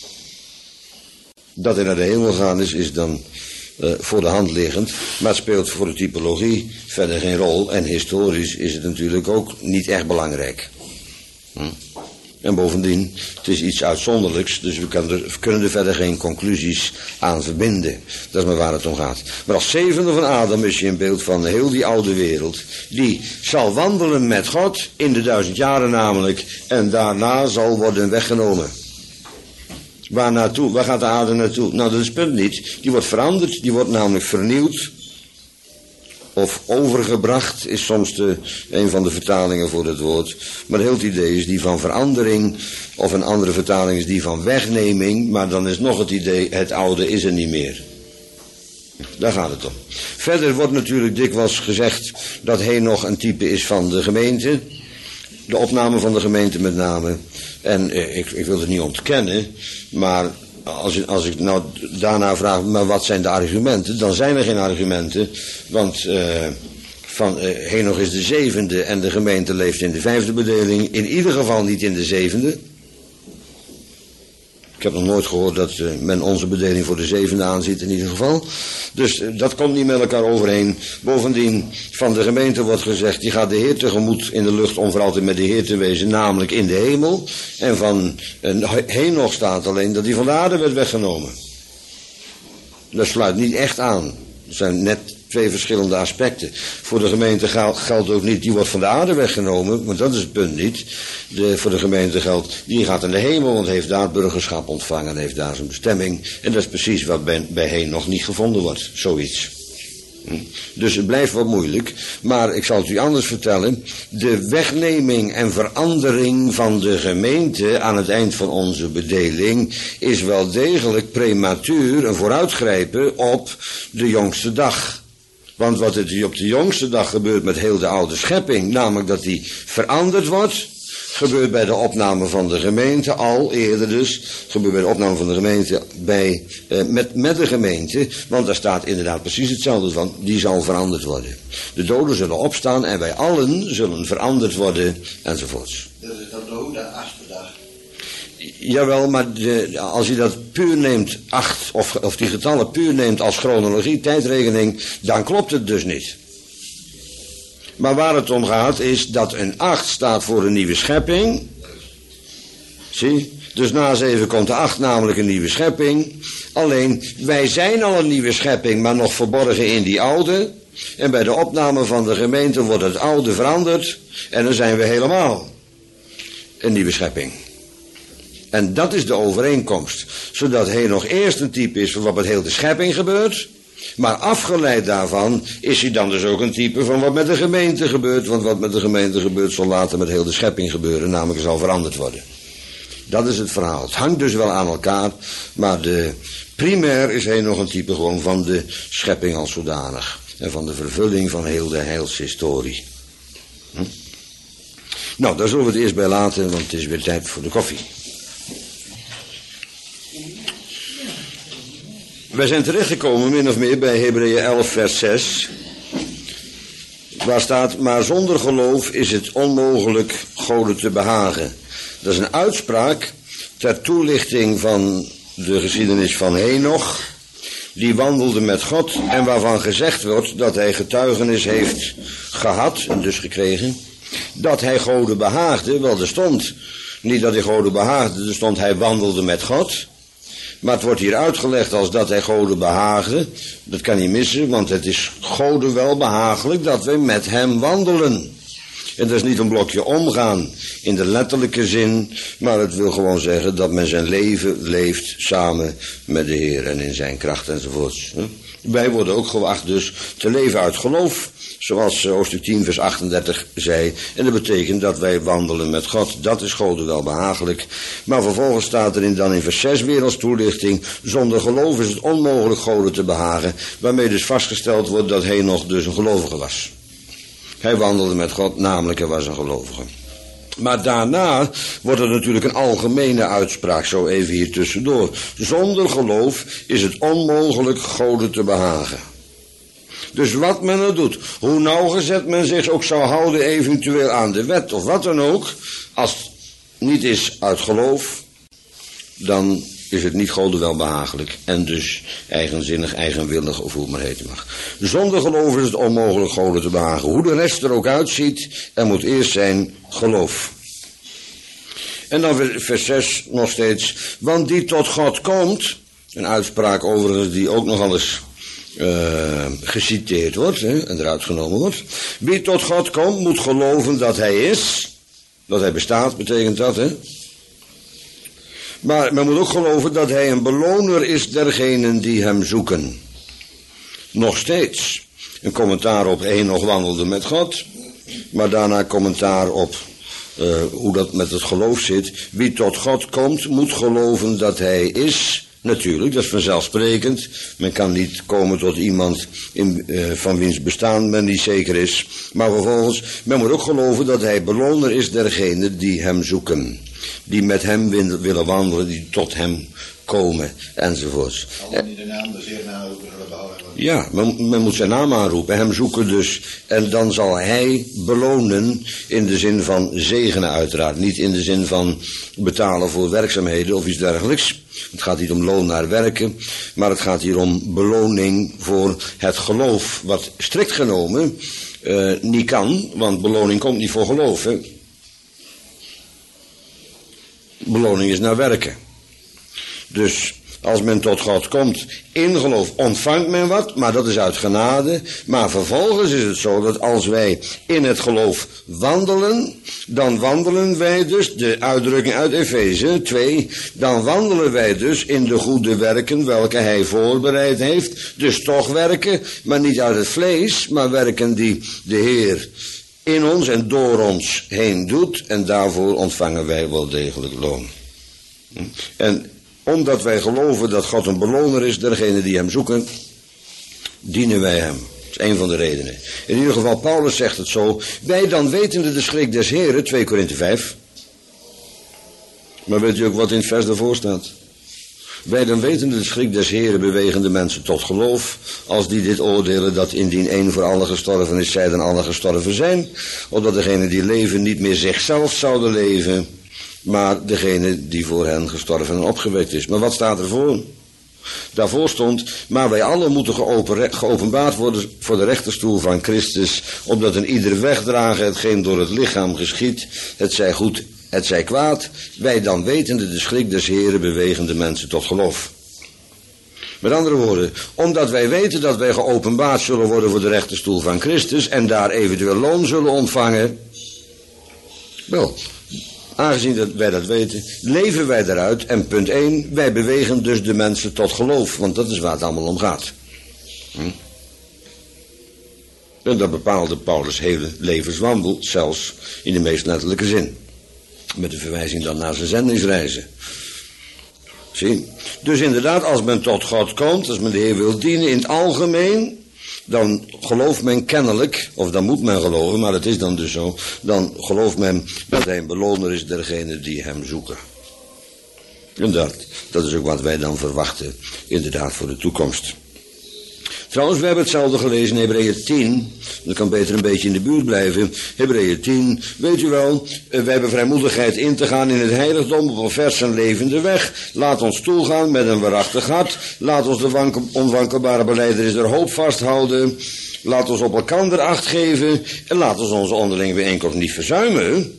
Dat hij naar de hemel gegaan is, is dan uh, voor de hand liggend, maar het speelt voor de typologie verder geen rol en historisch is het natuurlijk ook niet echt belangrijk. Hm? En bovendien, het is iets uitzonderlijks, dus we kunnen, er, we kunnen er verder geen conclusies aan verbinden. Dat is maar waar het om gaat. Maar als zevende van Adam is je een beeld van heel die oude wereld, die zal wandelen met God in de duizend jaren namelijk, en daarna zal worden weggenomen. Waar naartoe? Waar gaat de aarde naartoe? Nou, dat is het punt niet. Die wordt veranderd, die wordt namelijk vernieuwd. Of overgebracht is soms de, een van de vertalingen voor het woord. Maar heel het idee is die van verandering. Of een andere vertaling is die van wegneming. Maar dan is nog het idee, het oude is er niet meer. Daar gaat het om. Verder wordt natuurlijk dikwijls gezegd dat Henoch een type is van de gemeente. De opname van de gemeente met name. En eh, ik, ik wil het niet ontkennen, maar als, als ik nou daarna vraag, maar wat zijn de argumenten? Dan zijn er geen argumenten, want uh, van, uh, Henoch is de zevende en de gemeente leeft in de vijfde bedeling. In ieder geval niet in de zevende. Ik heb nog nooit gehoord dat uh, men onze bedeling voor de zevende aanziet in ieder geval. Dus uh, dat komt niet met elkaar overeen. Bovendien, van de gemeente wordt gezegd, die gaat de Heer tegemoet in de lucht om voor altijd met de Heer te wezen, namelijk in de hemel. En van uh, Henoch staat alleen dat die van de aarde werd weggenomen. Dat sluit niet echt aan. Er zijn net twee verschillende aspecten. Voor de gemeente geldt ook niet, die wordt van de aarde weggenomen, want dat is het punt niet. De, voor de gemeente geldt, die gaat naar de hemel, want heeft daar burgerschap ontvangen en heeft daar zijn bestemming. En dat is precies wat bij, bij Henoch niet gevonden wordt, zoiets. Hm. Dus het blijft wat moeilijk, maar ik zal het u anders vertellen. De wegneming en verandering van de gemeente aan het eind van onze bedeling is wel degelijk prematuur, een vooruitgrijpen op de jongste dag. Want wat er op de jongste dag gebeurt met heel de oude schepping, namelijk dat die veranderd wordt, gebeurt bij de opname van de gemeente al eerder dus, gebeurt bij de opname van de gemeente bij, eh, met, met de gemeente, want daar staat inderdaad precies hetzelfde van, die zal veranderd worden. De doden zullen opstaan en wij allen zullen veranderd worden enzovoorts. Dat is dan de hoe de achtste dag. Jawel, maar de, als je dat puur neemt, acht, of, of die getallen puur neemt als chronologie, tijdrekening, dan klopt het dus niet. Maar waar het om gaat is dat een acht staat voor een nieuwe schepping. Zie? Dus na zeven komt de acht, namelijk een nieuwe schepping. Alleen, wij zijn al een nieuwe schepping, maar nog verborgen in die oude. En bij de opname van de gemeente wordt het oude veranderd. En dan zijn we helemaal een nieuwe schepping. En dat is de overeenkomst. Zodat Henoch eerst een type is van wat met heel de schepping gebeurt. Maar afgeleid daarvan is hij dan dus ook een type van wat met de gemeente gebeurt. Want wat met de gemeente gebeurt zal later met heel de schepping gebeuren. Namelijk zal veranderd worden. Dat is het verhaal. Het hangt dus wel aan elkaar. Maar de, primair is hij nog een type gewoon van de schepping als zodanig. En van de vervulling van heel de heilshistorie. Hm? Nou, daar zullen we het eerst bij laten. Want het is weer tijd voor de koffie. Wij zijn terechtgekomen min of meer bij Hebreeën elf vers zes. Waar staat, maar zonder geloof is het onmogelijk Goden te behagen. Dat is een uitspraak ter toelichting van de geschiedenis van Henoch. Die wandelde met God en waarvan gezegd wordt dat hij getuigenis heeft gehad, en dus gekregen, dat hij Goden behaagde. Wel, er stond niet dat hij Goden behaagde, er stond hij wandelde met God. Maar het wordt hier uitgelegd als dat hij Goden behaagde. Dat kan niet missen, want het is Goden wel behagelijk dat wij met hem wandelen. En dat is niet een blokje omgaan in de letterlijke zin, maar het wil gewoon zeggen dat men zijn leven leeft samen met de Heer en in zijn kracht enzovoorts. Wij worden ook geacht dus te leven uit geloof, zoals hoofdstuk tien vers achtendertig zei. En dat betekent dat wij wandelen met God. Dat is Goden wel behagelijk. Maar vervolgens staat er in, dan in vers zes weer als toelichting, zonder geloof is het onmogelijk Goden te behagen, waarmee dus vastgesteld wordt dat Henoch dus een gelovige was. Hij wandelde met God, namelijk hij was een gelovige. Maar daarna wordt er natuurlijk een algemene uitspraak, zo even hier tussendoor. Zonder geloof is het onmogelijk Goden te behagen. Dus wat men er doet, hoe nauwgezet men zich ook zou houden eventueel aan de wet of wat dan ook, als het niet is uit geloof, dan is het niet Goden wel behagelijk en dus eigenzinnig, eigenwillig of hoe het maar heten mag. Zonder geloof is het onmogelijk Goden te behagen. Hoe de rest er ook uitziet, er moet eerst zijn geloof. En dan vers zes nog steeds, want die tot God komt, een uitspraak overigens die ook nog eens uh, geciteerd wordt hè, en eruit genomen wordt. Wie tot God komt moet geloven dat hij is, dat hij bestaat betekent dat hè. Maar men moet ook geloven dat hij een beloner is dergenen die hem zoeken. Nog steeds. Een commentaar op Henoch wandelde met God. Maar daarna commentaar op uh, hoe dat met het geloof zit. Wie tot God komt moet geloven dat hij is. Natuurlijk, dat is vanzelfsprekend. Men kan niet komen tot iemand in, uh, van wiens bestaan men niet zeker is. Maar vervolgens, men moet ook geloven dat hij beloner is dergenen die hem zoeken. Die met hem willen wandelen, die tot hem komen, enzovoorts. Allen die de naam de zeer aanroepen zullen behouden. Ja, men, men moet zijn naam aanroepen, hem zoeken dus. En dan zal hij belonen in de zin van zegenen uiteraard. Niet in de zin van betalen voor werkzaamheden of iets dergelijks. Het gaat niet om loon naar werken, maar het gaat hier om beloning voor het geloof. Wat strikt genomen uh, niet kan, want beloning komt niet voor geloof, hè. Beloning is naar werken. Dus als men tot God komt in geloof ontvangt men wat, maar dat is uit genade. Maar vervolgens is het zo dat als wij in het geloof wandelen, dan wandelen wij dus, de uitdrukking uit Efeze twee, dan wandelen wij dus in de goede werken welke hij voorbereid heeft. Dus toch werken, maar niet uit het vlees, maar werken die de Heer in ons en door ons heen doet. En daarvoor ontvangen wij wel degelijk loon. En omdat wij geloven dat God een beloner is, dergenen die hem zoeken, dienen wij hem. Dat is een van de redenen. In ieder geval, Paulus zegt het zo. Wij dan wetende de schrik des Heren, twee Korinthe vijf. Maar weet u ook wat in het vers daarvoor staat? Wij dan wetende de schrik des Heren bewegen de mensen tot geloof, als die dit oordelen dat indien één voor allen gestorven is, zij dan allen gestorven zijn, opdat degenen die leven niet meer zichzelf zouden leven, maar degene die voor hen gestorven en opgewekt is. Maar wat staat ervoor? Daarvoor stond, maar wij allen moeten geopen, geopenbaard worden voor de rechterstoel van Christus, opdat een ieder wegdragen hetgeen door het lichaam geschiet, het zij goed, het zij kwaad, wij dan wetende de schrik des Heren bewegen de mensen tot geloof. Met andere woorden, omdat wij weten dat wij geopenbaard zullen worden voor de rechterstoel van Christus en daar eventueel loon zullen ontvangen, wel, aangezien dat wij dat weten, leven wij daaruit. En punt één, wij bewegen dus de mensen tot geloof. Want dat is waar het allemaal om gaat. Hm? En dat bepaalde Paulus' hele levenswandel, zelfs in de meest letterlijke zin. Met de verwijzing dan naar zijn zendingsreizen. Zie? Dus inderdaad, als men tot God komt, als men de Heer wil dienen in het algemeen, dan gelooft men kennelijk, of dan moet men geloven, maar het is dan dus zo, dan gelooft men dat hij een beloner is dergenen die hem zoeken. En dat, dat is ook wat wij dan verwachten, inderdaad, voor de toekomst. Trouwens, we hebben hetzelfde gelezen in Hebreeën tien. Dat kan beter een beetje in de buurt blijven. Hebreeën tien, weet u wel, wij hebben vrijmoedigheid in te gaan in het heiligdom op een vers en levende weg. Laat ons toegaan met een waarachtig hart. Laat ons de wankel, onwankelbare belijdenis der hoop vasthouden. Laat ons op elkander acht geven. En laat ons onze onderlinge bijeenkomst niet verzuimen.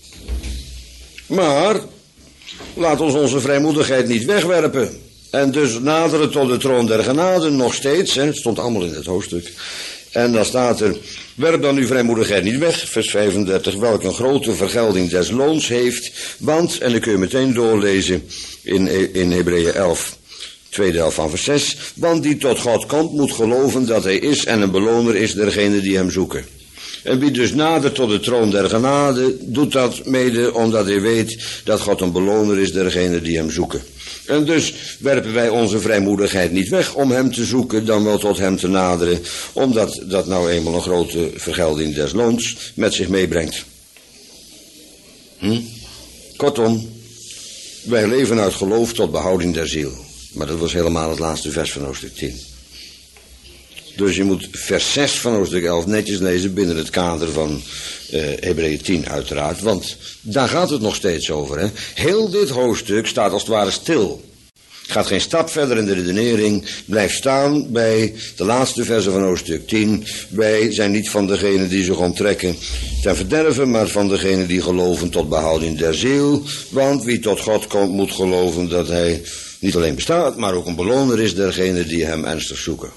Maar laat ons onze vrijmoedigheid niet wegwerpen. En dus naderen tot de troon der genade, nog steeds, hè, het stond allemaal in het hoofdstuk. En dan staat er, werp dan uw vrijmoedigheid niet weg, vers vijfendertig, welk een grote vergelding des loons heeft, want, en dan kun je meteen doorlezen in, in Hebreeën elf, tweede helft van vers zes, want die tot God komt moet geloven dat hij is en een beloner is dergenen die hem zoeken. En wie dus nadert tot de troon der genade, doet dat mede omdat hij weet dat God een beloner is dergenen die hem zoeken. En dus werpen wij onze vrijmoedigheid niet weg om hem te zoeken, dan wel tot hem te naderen, omdat dat nou eenmaal een grote vergelding des loons met zich meebrengt. Hm? Kortom, wij leven uit geloof tot behouding der ziel. Maar dat was helemaal het laatste vers van hoofdstuk tien. Dus je moet vers zes van hoofdstuk elf netjes lezen binnen het kader van uh, Hebreeën tien uiteraard. Want daar gaat het nog steeds over. Hè? Heel dit hoofdstuk staat als het ware stil. Gaat geen stap verder in de redenering. Blijft staan bij de laatste versen van hoofdstuk tien. Wij zijn niet van degenen die zich onttrekken ten verderven, maar van degenen die geloven tot behouding der ziel. Want wie tot God komt moet geloven dat hij niet alleen bestaat, maar ook een beloner is dergenen die hem ernstig zoeken.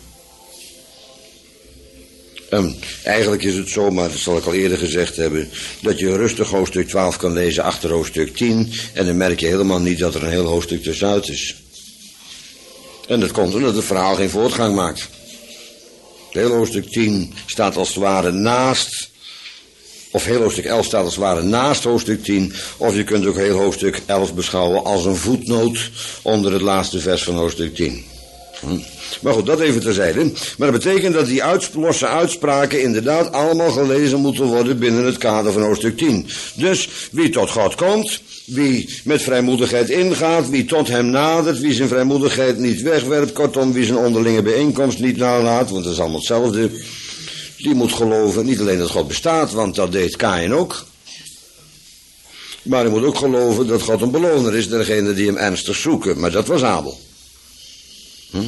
Um, eigenlijk is het zo, maar dat zal ik al eerder gezegd hebben, dat je rustig hoofdstuk twaalf kan lezen achter hoofdstuk tien en dan merk je helemaal niet dat er een heel hoofdstuk tussenuit is. En dat komt omdat het verhaal geen voortgang maakt. Het hele hoofdstuk tien staat als het ware naast, of heel hoofdstuk elf staat als het ware naast hoofdstuk tien, of je kunt ook heel hoofdstuk elf beschouwen als een voetnoot onder het laatste vers van hoofdstuk tien. Hm. Maar goed, dat even terzijde. Maar dat betekent dat die uits- losse uitspraken inderdaad allemaal gelezen moeten worden binnen het kader van hoofdstuk tien. Dus wie tot God komt, wie met vrijmoedigheid ingaat, wie tot hem nadert, wie zijn vrijmoedigheid niet wegwerpt, kortom wie zijn onderlinge bijeenkomst niet nalaat, want dat is allemaal hetzelfde, die moet geloven niet alleen dat God bestaat, want dat deed Kaïn ook, maar hij moet ook geloven dat God een beloner is dergenen die hem ernstig zoeken, maar dat was Abel. Hm?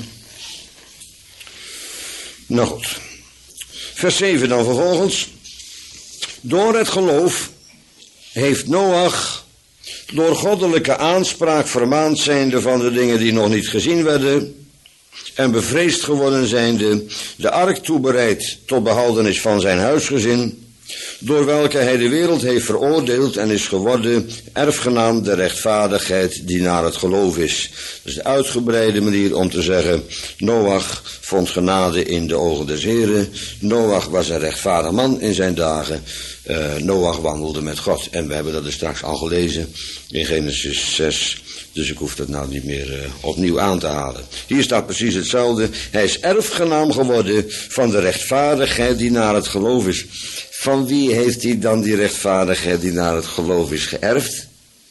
Nou goed. Vers zeven dan vervolgens. Door het geloof heeft Noach, door goddelijke aanspraak vermaand zijnde van de dingen die nog niet gezien werden, en bevreesd geworden zijnde, de ark toebereid tot behoudenis van zijn huisgezin, door welke hij de wereld heeft veroordeeld en is geworden erfgenaam de rechtvaardigheid die naar het geloof is. Dat is de uitgebreide manier om te zeggen, Noach vond genade in de ogen des Heren. Noach was een rechtvaardig man in zijn dagen. Uh, Noach wandelde met God. En we hebben dat dus straks al gelezen in Genesis zes. Dus ik hoef dat nou niet meer uh, opnieuw aan te halen. Hier staat precies hetzelfde. Hij is erfgenaam geworden van de rechtvaardigheid die naar het geloof is. Van wie heeft hij dan die rechtvaardigheid die naar het geloof is geërfd?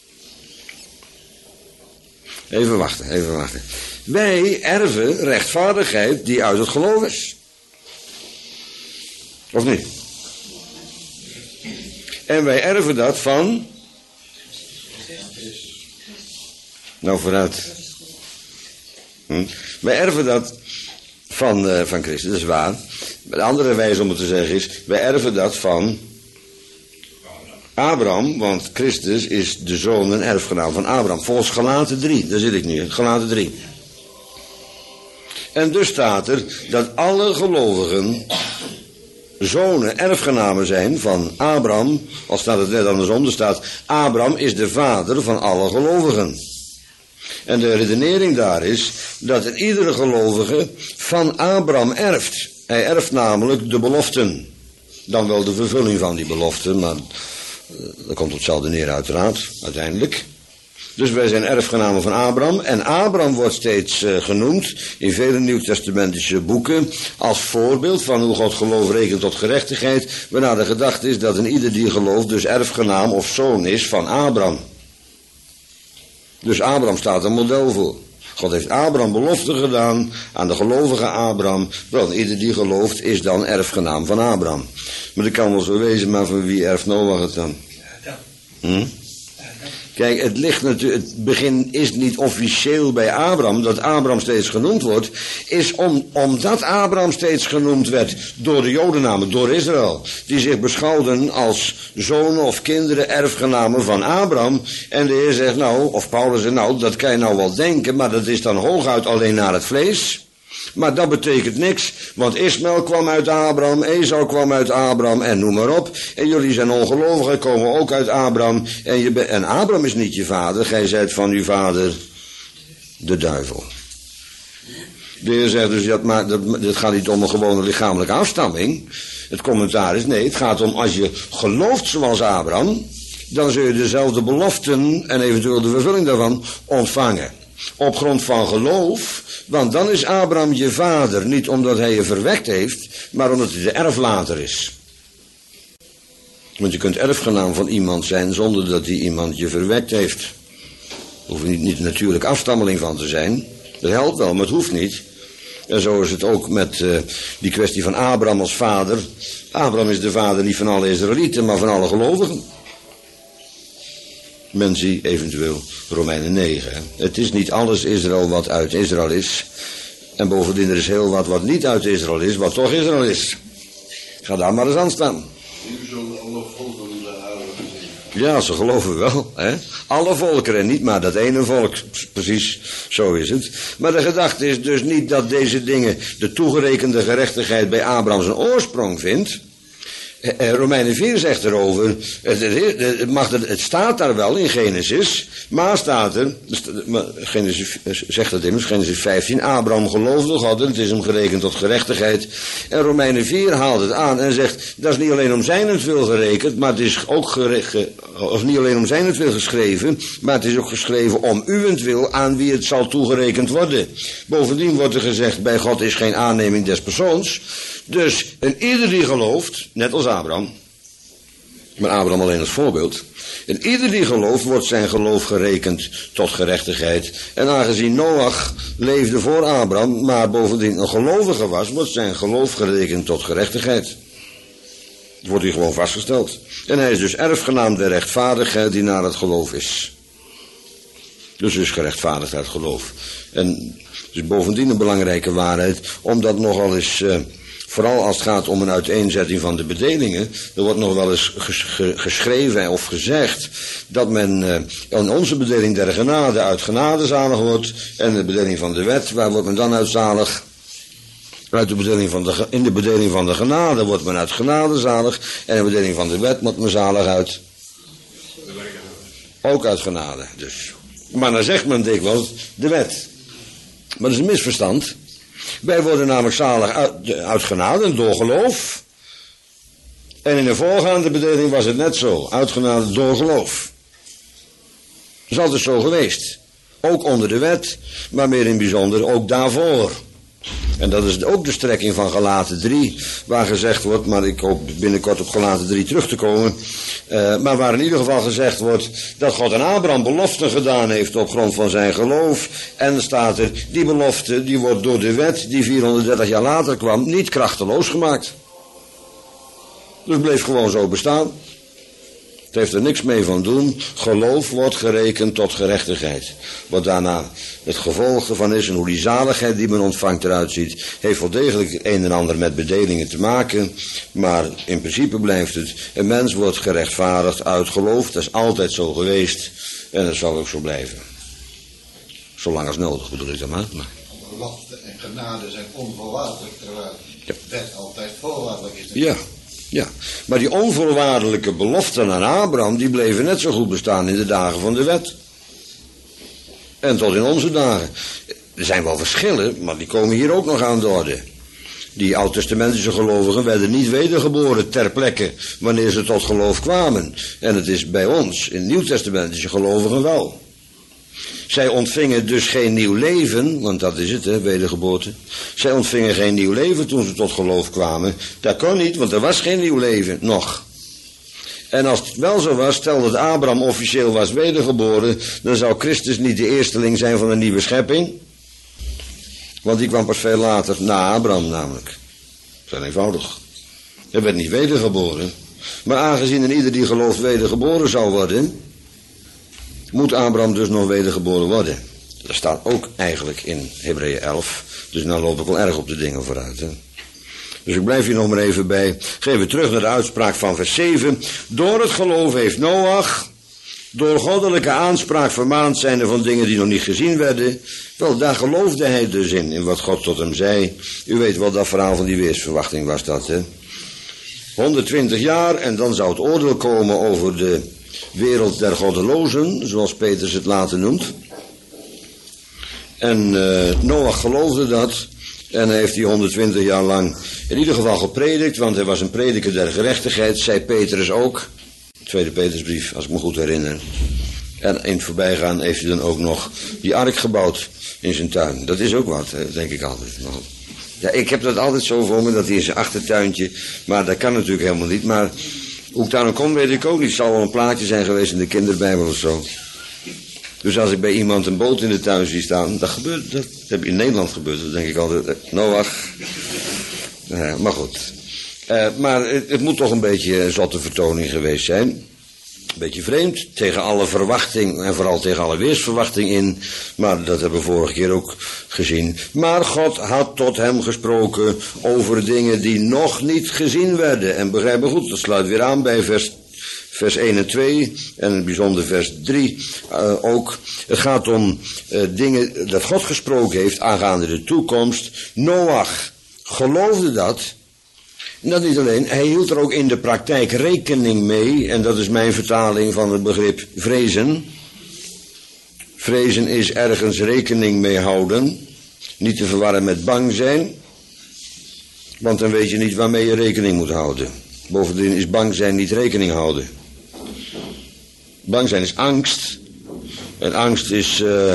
Even wachten, even wachten. Wij erven rechtvaardigheid die uit het geloof is. Of niet? En wij erven dat van... Nou, vooruit. Hm? Wij erven dat van, uh, van Christus, dat is waar. De andere wijze om het te zeggen is, wij erven dat van Abraham, want Christus is de zoon en erfgenaam van Abraham. Volgens Galaten drie, daar zit ik nu, Galaten drie. En dus staat er dat alle gelovigen zonen, erfgenamen zijn van Abraham. Al staat het net andersom, er staat Abraham is de vader van alle gelovigen. En de redenering daar is dat een iedere gelovige van Abraham erft. Hij erft namelijk de beloften. Dan wel de vervulling van die beloften, maar dat komt op hetzelfde neer uiteraard, uiteindelijk. Dus wij zijn erfgenamen van Abraham. En Abraham wordt steeds uh, genoemd in vele nieuwtestamentische boeken als voorbeeld van hoe God geloof rekent tot gerechtigheid. Waarna de gedachte is dat een ieder die gelooft dus erfgenaam of zoon is van Abraham. Dus Abraham staat een model voor. God heeft Abraham belofte gedaan aan de gelovige Abraham. Wel, ieder die gelooft is dan erfgenaam van Abraham. Maar dat kan wel zo wezen, maar van wie erft Noach het dan? Hm? Kijk, het ligt natuurlijk, het begin is niet officieel bij Abraham, dat Abraham steeds genoemd wordt, is om, omdat Abraham steeds genoemd werd door de Joden, namelijk door Israël, die zich beschouwden als zonen of kinderen, erfgenamen van Abraham. En de Heer zegt nou, of Paulus zegt nou, dat kan je nou wel denken, maar dat is dan hooguit alleen naar het vlees. Maar dat betekent niks, want Ismaël kwam uit Abraham, Esau kwam uit Abraham en noem maar op. En jullie zijn ongelovigen, komen ook uit Abraham. En, je be- en Abraham is niet je vader, gij zijt van uw vader de duivel. De Heer zegt dus, dat, maar, dat, dat gaat niet om een gewone lichamelijke afstamming. Het commentaar is, nee, het gaat om als je gelooft zoals Abraham, dan zul je dezelfde beloften en eventueel de vervulling daarvan ontvangen. Op grond van geloof, want dan is Abraham je vader, niet omdat hij je verwekt heeft, maar omdat hij de erflater is. Want je kunt erfgenaam van iemand zijn zonder dat die iemand je verwekt heeft. Er hoeft niet, niet natuurlijk afstammeling van te zijn. Dat helpt wel, maar het hoeft niet. En zo is het ook met uh, die kwestie van Abraham als vader. Abraham is de vader niet van alle Israëlieten, maar van alle gelovigen. Men zie eventueel Romeinen negen. Hè. Het is niet alles Israël wat uit Israël is. En bovendien er is heel wat wat niet uit Israël is, wat toch Israël is. Ga daar maar eens aan staan. Nu zullen alle volken de aarde gezien. Ja, ze geloven wel. Hè? Alle volkeren en niet maar dat ene volk. Precies, zo is het. Maar de gedachte is dus niet dat deze dingen de toegerekende gerechtigheid bij Abraham zijn oorsprong vindt. Romeinen vier zegt erover, het, het, het, mag, het staat daar wel in Genesis, maar staat er, Genesis zegt het immers, Genesis vijftien, Abraham geloofde God en het is hem gerekend tot gerechtigheid. En Romeinen vier haalt het aan en zegt, dat is niet alleen om zijnentwil gerekend, maar het is ook gerecht, of niet alleen om zijnentwil geschreven, maar het is ook geschreven om uwentwil aan wie het zal toegerekend worden. Bovendien wordt er gezegd, bij God is geen aanneming des persoons. Dus een ieder die gelooft, net als Abraham, maar Abraham alleen als voorbeeld, en ieder die gelooft wordt zijn geloof gerekend tot gerechtigheid. En aangezien Noach leefde voor Abraham, maar bovendien een gelovige was, wordt zijn geloof gerekend tot gerechtigheid. Dat wordt hier gewoon vastgesteld. En hij is dus erfgenaam der rechtvaardigheid die naar het geloof is. Dus is gerechtvaardigd uit geloof. En het is bovendien een belangrijke waarheid, omdat nogal eens... Uh, Vooral als het gaat om een uiteenzetting van de bedelingen. Er wordt nog wel eens geschreven of gezegd dat men uh, in onze bedeling der genade uit genade zalig wordt. En de bedeling van de wet, waar wordt men dan uit zalig? Uit de bedeling van de, in de bedeling van de genade wordt men uit genade zalig. En in de bedeling van de wet wordt men zalig uit. Ook uit genade dus. Maar dan zegt men dikwijls de wet. Maar dat is een misverstand. Wij worden namelijk zalig uit, uit genade, door geloof. En in de voorgaande bedeling was het net zo. Uit genade, door geloof. Dat is altijd zo geweest. Ook onder de wet, maar meer in het bijzonder ook daarvoor. En dat is ook de strekking van Galaten drie, waar gezegd wordt, maar ik hoop binnenkort op Galaten drie terug te komen, uh, maar waar in ieder geval gezegd wordt dat God aan Abraham beloften gedaan heeft op grond van zijn geloof. En dan staat er, die belofte die wordt door de wet, die vierhonderddertig jaar later kwam, niet krachteloos gemaakt. Dus het bleef gewoon zo bestaan. Het heeft er niks mee van doen. Geloof wordt gerekend tot gerechtigheid. Wat daarna het gevolg ervan is en hoe die zaligheid die men ontvangt eruit ziet, heeft wel degelijk een en ander met bedelingen te maken. Maar in principe blijft het, een mens wordt gerechtvaardigd uit geloof. Dat is altijd zo geweest en dat zal ook zo blijven. Zolang als nodig bedoel ik dan maar. maar. Belofte en genade zijn onvoorwaardelijk, terwijl de wet altijd voorwaardelijk is. Ja. Ja, maar die onvoorwaardelijke beloften aan Abraham, die bleven net zo goed bestaan in de dagen van de wet. En tot in onze dagen. Er zijn wel verschillen, maar die komen hier ook nog aan de orde. Die oud-testamentische gelovigen werden niet wedergeboren ter plekke wanneer ze tot geloof kwamen. En het is bij ons, in nieuw-testamentische gelovigen wel. Zij ontvingen dus geen nieuw leven, want dat is het, hè, wedergeboorte. Zij ontvingen geen nieuw leven toen ze tot geloof kwamen. Dat kon niet, want er was geen nieuw leven, nog. En als het wel zo was, stel dat Abraham officieel was wedergeboren, dan zou Christus niet de eersteling zijn van een nieuwe schepping. Want die kwam pas veel later, na Abraham namelijk. Dat is eenvoudig. Hij werd niet wedergeboren. Maar aangezien een ieder die gelooft wedergeboren zou worden, moet Abraham dus nog wedergeboren worden. Dat staat ook eigenlijk in Hebreeën elf. Dus nou loop ik wel erg op de dingen vooruit. Hè? Dus ik blijf hier nog maar even bij. Geef we terug naar de uitspraak van vers zeven. Door het geloof heeft Noach, door goddelijke aanspraak vermaand zijnde van dingen die nog niet gezien werden. Wel, daar geloofde hij dus in, in wat God tot hem zei. U weet wel, dat verhaal van die weersverwachting was dat, hè. honderdtwintig jaar en dan zou het oordeel komen over de wereld der goddelozen, zoals Petrus het later noemt. En uh, Noach geloofde dat. En hij heeft die honderdtwintig jaar lang in ieder geval gepredikt, want hij was een prediker der gerechtigheid, zei Petrus ook. Tweede Petrusbrief, als ik me goed herinner. En in het voorbijgaan heeft hij dan ook nog die ark gebouwd in zijn tuin. Dat is ook wat, denk ik altijd. Ja, ik heb dat altijd zo voor me, dat hij in zijn achtertuintje, maar dat kan natuurlijk helemaal niet. Maar hoe ik daar nou kom, weet ik ook niet. Het zal wel een plaatje zijn geweest in de kinderbijbel of zo. Dus als ik bij iemand een boot in de tuin zie staan, dat gebeurt, dat heb in Nederland gebeurd, dat denk ik altijd, Noach. Uh, maar goed. Uh, maar het, het moet toch een beetje een zotte vertoning geweest zijn. Een beetje vreemd, tegen alle verwachting en vooral tegen alle weersverwachting in. Maar dat hebben we vorige keer ook gezien. Maar God had tot hem gesproken over dingen die nog niet gezien werden. En begrijp me goed, dat sluit weer aan bij vers, vers één en twee en in het bijzonder vers drie uh, ook. Het gaat om uh, dingen dat God gesproken heeft aangaande de toekomst. Noach geloofde dat. En dat niet alleen, hij hield er ook in de praktijk rekening mee, en dat is mijn vertaling van het begrip vrezen. Vrezen is ergens rekening mee houden, niet te verwarren met bang zijn, want dan weet je niet waarmee je rekening moet houden. Bovendien is bang zijn niet rekening houden. Bang zijn is angst, en angst is uh,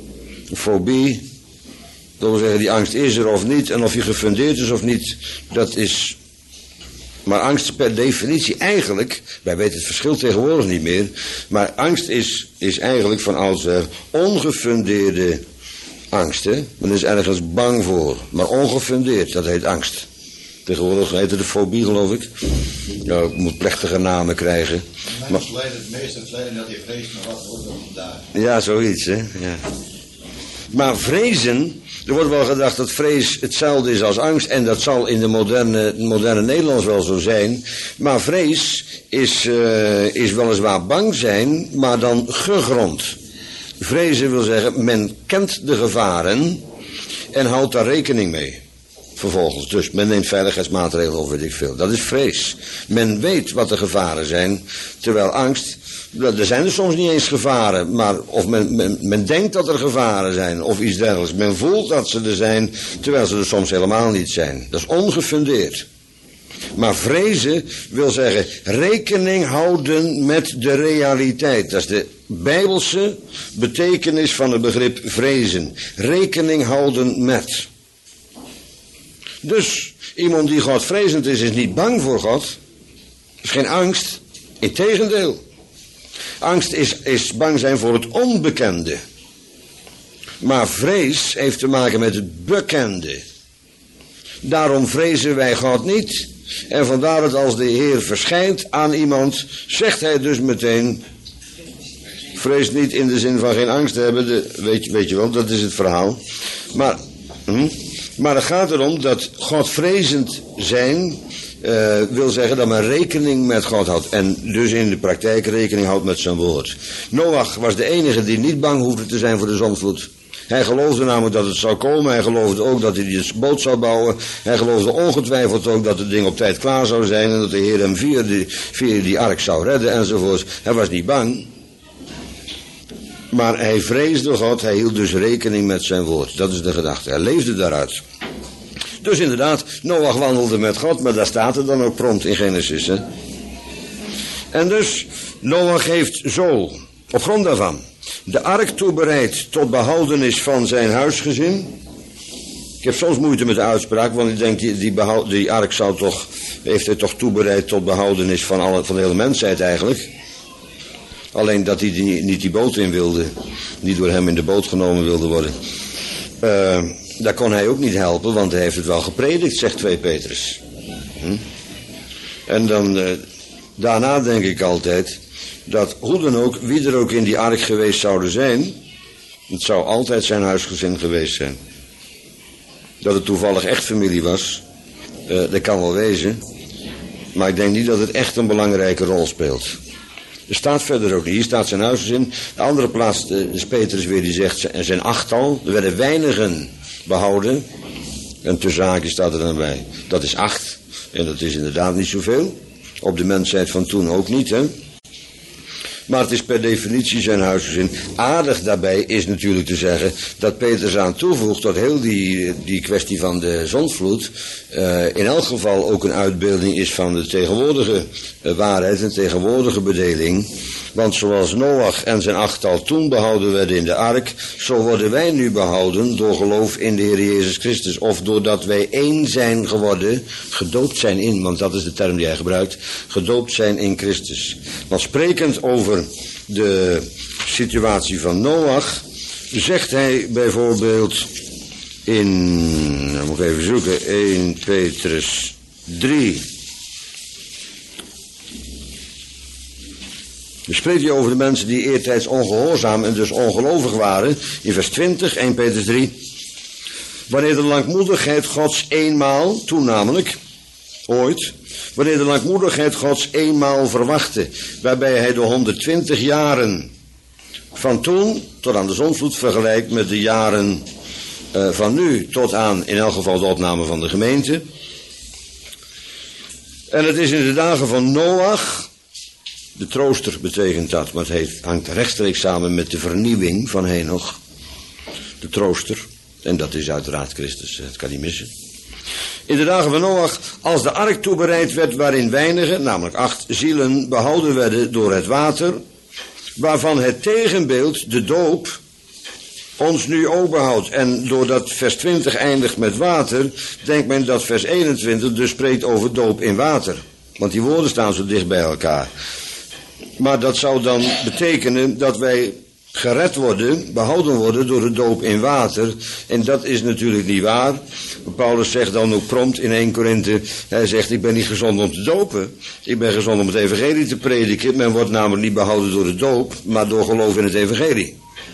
fobie. Dat wil zeggen, die angst is er of niet, en of je gefundeerd is of niet, dat is. Maar angst per definitie eigenlijk, wij weten het verschil tegenwoordig niet meer, maar angst is, is eigenlijk van oudsher ongefundeerde angst. Hè? Men is ergens bang voor, maar ongefundeerd, dat heet angst. Tegenwoordig heet het de fobie, geloof ik. Ja, ik moet plechtige namen krijgen. Mensen lijden het meest het lijden dat je vreest, maar wat wordt er vandaag? Ja, zoiets, hè. Ja. Maar vrezen, er wordt wel gedacht dat vrees hetzelfde is als angst, en dat zal in de moderne, moderne Nederlands wel zo zijn. Maar vrees is, uh, is weliswaar bang zijn, maar dan gegrond. Vrezen wil zeggen, men kent de gevaren en houdt daar rekening mee. Vervolgens, dus men neemt veiligheidsmaatregelen of weet ik veel. Dat is vrees. Men weet wat de gevaren zijn, terwijl angst, er zijn er soms niet eens gevaren, maar of men, men, men denkt dat er gevaren zijn of iets dergelijks. Men voelt dat ze er zijn, terwijl ze er soms helemaal niet zijn. Dat is ongefundeerd. Maar vrezen wil zeggen rekening houden met de realiteit. Dat is de bijbelse betekenis van het begrip vrezen. Rekening houden met. Dus iemand die Godvrezend is, is niet bang voor God. Dat is geen angst. Integendeel. Angst is, is bang zijn voor het onbekende. Maar vrees heeft te maken met het bekende. Daarom vrezen wij God niet. En vandaar dat als de Heer verschijnt aan iemand, zegt hij dus meteen, vrees niet in de zin van geen angst te hebben. De, weet, je, weet je wel, dat is het verhaal. Maar, hm, maar het gaat erom dat Godvrezend zijn Uh, wil zeggen dat men rekening met God houdt. En dus in de praktijk rekening houdt met zijn woord. Noach was de enige die niet bang hoefde te zijn voor de zondvloed. Hij geloofde namelijk dat het zou komen. Hij geloofde ook dat hij die boot zou bouwen. Hij geloofde ongetwijfeld ook dat het ding op tijd klaar zou zijn. En dat de Heer hem via die, via die ark zou redden enzovoort. Hij was niet bang. Maar hij vreesde God, hij hield dus rekening met zijn woord. Dat is de gedachte, hij leefde daaruit. Dus inderdaad, Noach wandelde met God, maar daar staat het dan ook prompt in Genesis. Hè? En dus, Noach heeft zo, op grond daarvan, de ark toebereid tot behoudenis van zijn huisgezin. Ik heb soms moeite met de uitspraak, want ik denk, die, die, behoud, die ark zou toch, heeft hij toch toebereid tot behoudenis van, alle, van de hele mensheid eigenlijk. Alleen dat hij die, niet die boot in wilde, niet door hem in de boot genomen wilde worden. Uh, daar kon hij ook niet helpen, want hij heeft het wel gepredikt, zegt twee Petrus. Hm? En dan, uh, daarna denk ik altijd, dat hoe dan ook, wie er ook in die ark geweest zouden zijn, het zou altijd zijn huisgezin geweest zijn. Dat het toevallig echt familie was, uh, dat kan wel wezen. Maar ik denk niet dat het echt een belangrijke rol speelt. Er staat verder ook niet. Hier staat zijn huisgezin. De andere plaats uh, is Petrus weer, die zegt zijn achttal. Er werden weinigen behouden. En tussen haakjes staat er dan bij. Dat is acht. En dat is inderdaad niet zoveel. Op de mensheid van toen ook niet, hè. Maar het is per definitie zijn huisgezin. Aardig daarbij is natuurlijk te zeggen dat Petrus aan toevoegt dat heel die, die kwestie van de zondvloed uh, in elk geval ook een uitbeelding is van de tegenwoordige uh, waarheid en tegenwoordige bedeling. Want zoals Noach en zijn achttal toen behouden werden in de ark, zo worden wij nu behouden door geloof in de Heer Jezus Christus. Of doordat wij één zijn geworden, gedoopt zijn in, want dat is de term die hij gebruikt, gedoopt zijn in Christus. Want sprekend over de situatie van Noach, zegt hij bijvoorbeeld in, dan moet ik even zoeken, eerste Petrus drie. Dan spreekt hij over de mensen die eertijds ongehoorzaam en dus ongelovig waren. In vers twintig, eerste Petrus drie. Wanneer de langmoedigheid Gods eenmaal, toen namelijk, ooit, wanneer de langmoedigheid Gods eenmaal verwachtte, waarbij hij de honderdtwintig jaren van toen tot aan de zondvloed vergelijkt met de jaren uh, van nu tot aan in elk geval de opname van de gemeente. En het is in de dagen van Noach, de trooster betekent dat, maar het heeft, hangt rechtstreeks samen met de vernieuwing van Henoch. De trooster, en dat is uiteraard Christus, het kan niet missen. In de dagen van Noach, als de ark toebereid werd waarin weinigen, namelijk acht zielen, behouden werden door het water, waarvan het tegenbeeld, de doop, ons nu ook behoudt. En doordat vers twintig eindigt met water, denkt men dat vers eenentwintig dus spreekt over doop in water. Want die woorden staan zo dicht bij elkaar. Maar dat zou dan betekenen dat wij gered worden, behouden worden door de doop in water. En dat is natuurlijk niet waar. Paulus zegt dan ook prompt in eerste Korinthe, hij zegt, ik ben niet gezond om te dopen. Ik ben gezond om het evangelie te prediken. Men wordt namelijk niet behouden door de doop, maar door geloof in het evangelie.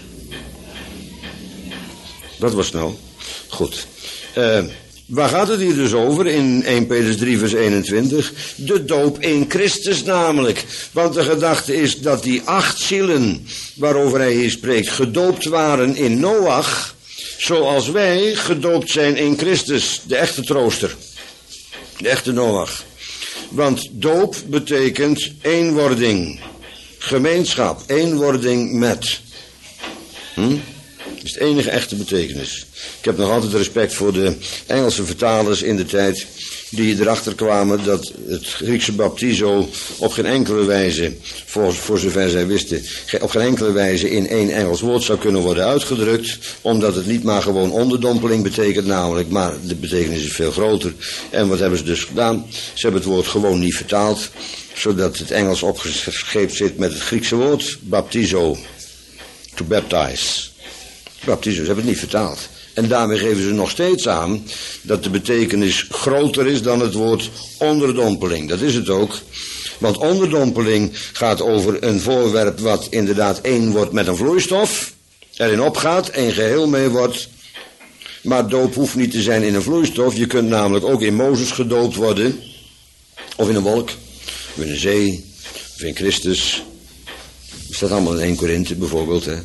Dat was nou. Goed. Uh, Waar gaat het hier dus over in eerste Petrus drie vers eenentwintig? De doop in Christus namelijk. Want de gedachte is dat die acht zielen waarover hij hier spreekt gedoopt waren in Noach, zoals wij gedoopt zijn in Christus, de echte trooster, de echte Noach. Want doop betekent eenwording, gemeenschap, eenwording met. Hm? Dat is de enige echte betekenis. Ik heb nog altijd respect voor de Engelse vertalers in de tijd die erachter kwamen dat het Griekse baptizo op geen enkele wijze, voor, voor zover zij wisten, op geen enkele wijze in één Engels woord zou kunnen worden uitgedrukt, omdat het niet maar gewoon onderdompeling betekent namelijk, maar de betekenis is veel groter. En wat hebben ze dus gedaan? Ze hebben het woord gewoon niet vertaald, zodat het Engels opgescheept zit met het Griekse woord baptizo, to baptize. Baptizo, ze hebben het niet vertaald. En daarmee geven ze nog steeds aan dat de betekenis groter is dan het woord onderdompeling. Dat is het ook. Want onderdompeling gaat over een voorwerp wat inderdaad één wordt met een vloeistof, erin opgaat, één geheel mee wordt. Maar doop hoeft niet te zijn in een vloeistof. Je kunt namelijk ook in Mozes gedoopt worden, of in een wolk, of in een zee, of in Christus. Dat staat allemaal in eerste Korinthe bijvoorbeeld, hè.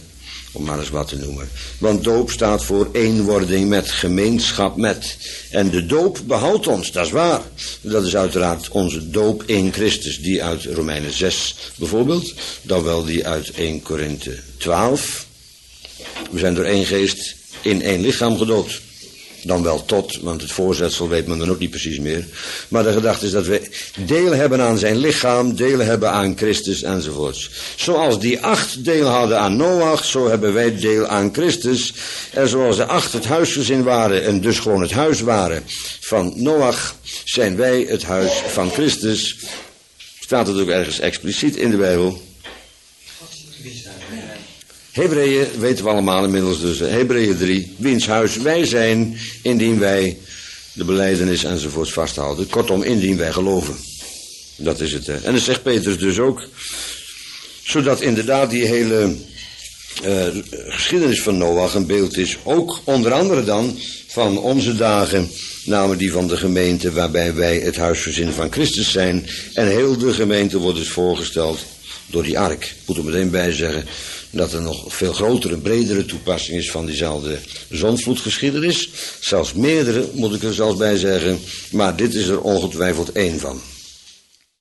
om maar eens wat te noemen. Want doop staat voor eenwording met, gemeenschap met. En de doop behoudt ons, dat is waar. Dat is uiteraard onze doop in Christus, die uit Romeinen zes bijvoorbeeld, dan wel die uit eerste Korinthe twaalf. We zijn door één geest in één lichaam gedoopt. Dan wel tot, want het voorzetsel weet men dan ook niet precies meer. Maar de gedachte is dat we deel hebben aan zijn lichaam, deel hebben aan Christus enzovoorts. Zoals die acht deel hadden aan Noach, zo hebben wij deel aan Christus. En zoals de acht het huisgezin waren en dus gewoon het huis waren van Noach, zijn wij het huis van Christus. Staat het ook ergens expliciet in de Bijbel. Hebreeën weten we allemaal inmiddels dus. Hebreeën drie, wiens huis wij zijn, indien wij de belijdenis enzovoorts vasthouden. Kortom, indien wij geloven. Dat is het. Hè. En dat zegt Petrus dus ook. Zodat inderdaad die hele uh, geschiedenis van Noach een beeld is. Ook onder andere dan van onze dagen, namelijk die van de gemeente waarbij wij het huisgezin van Christus zijn. En heel de gemeente wordt dus voorgesteld door die ark. Ik moet er meteen bij zeggen dat er nog veel grotere en bredere toepassing is van diezelfde zondvloedgeschiedenis. Zelfs meerdere, moet ik er zelfs bij zeggen. Maar dit is er ongetwijfeld één van.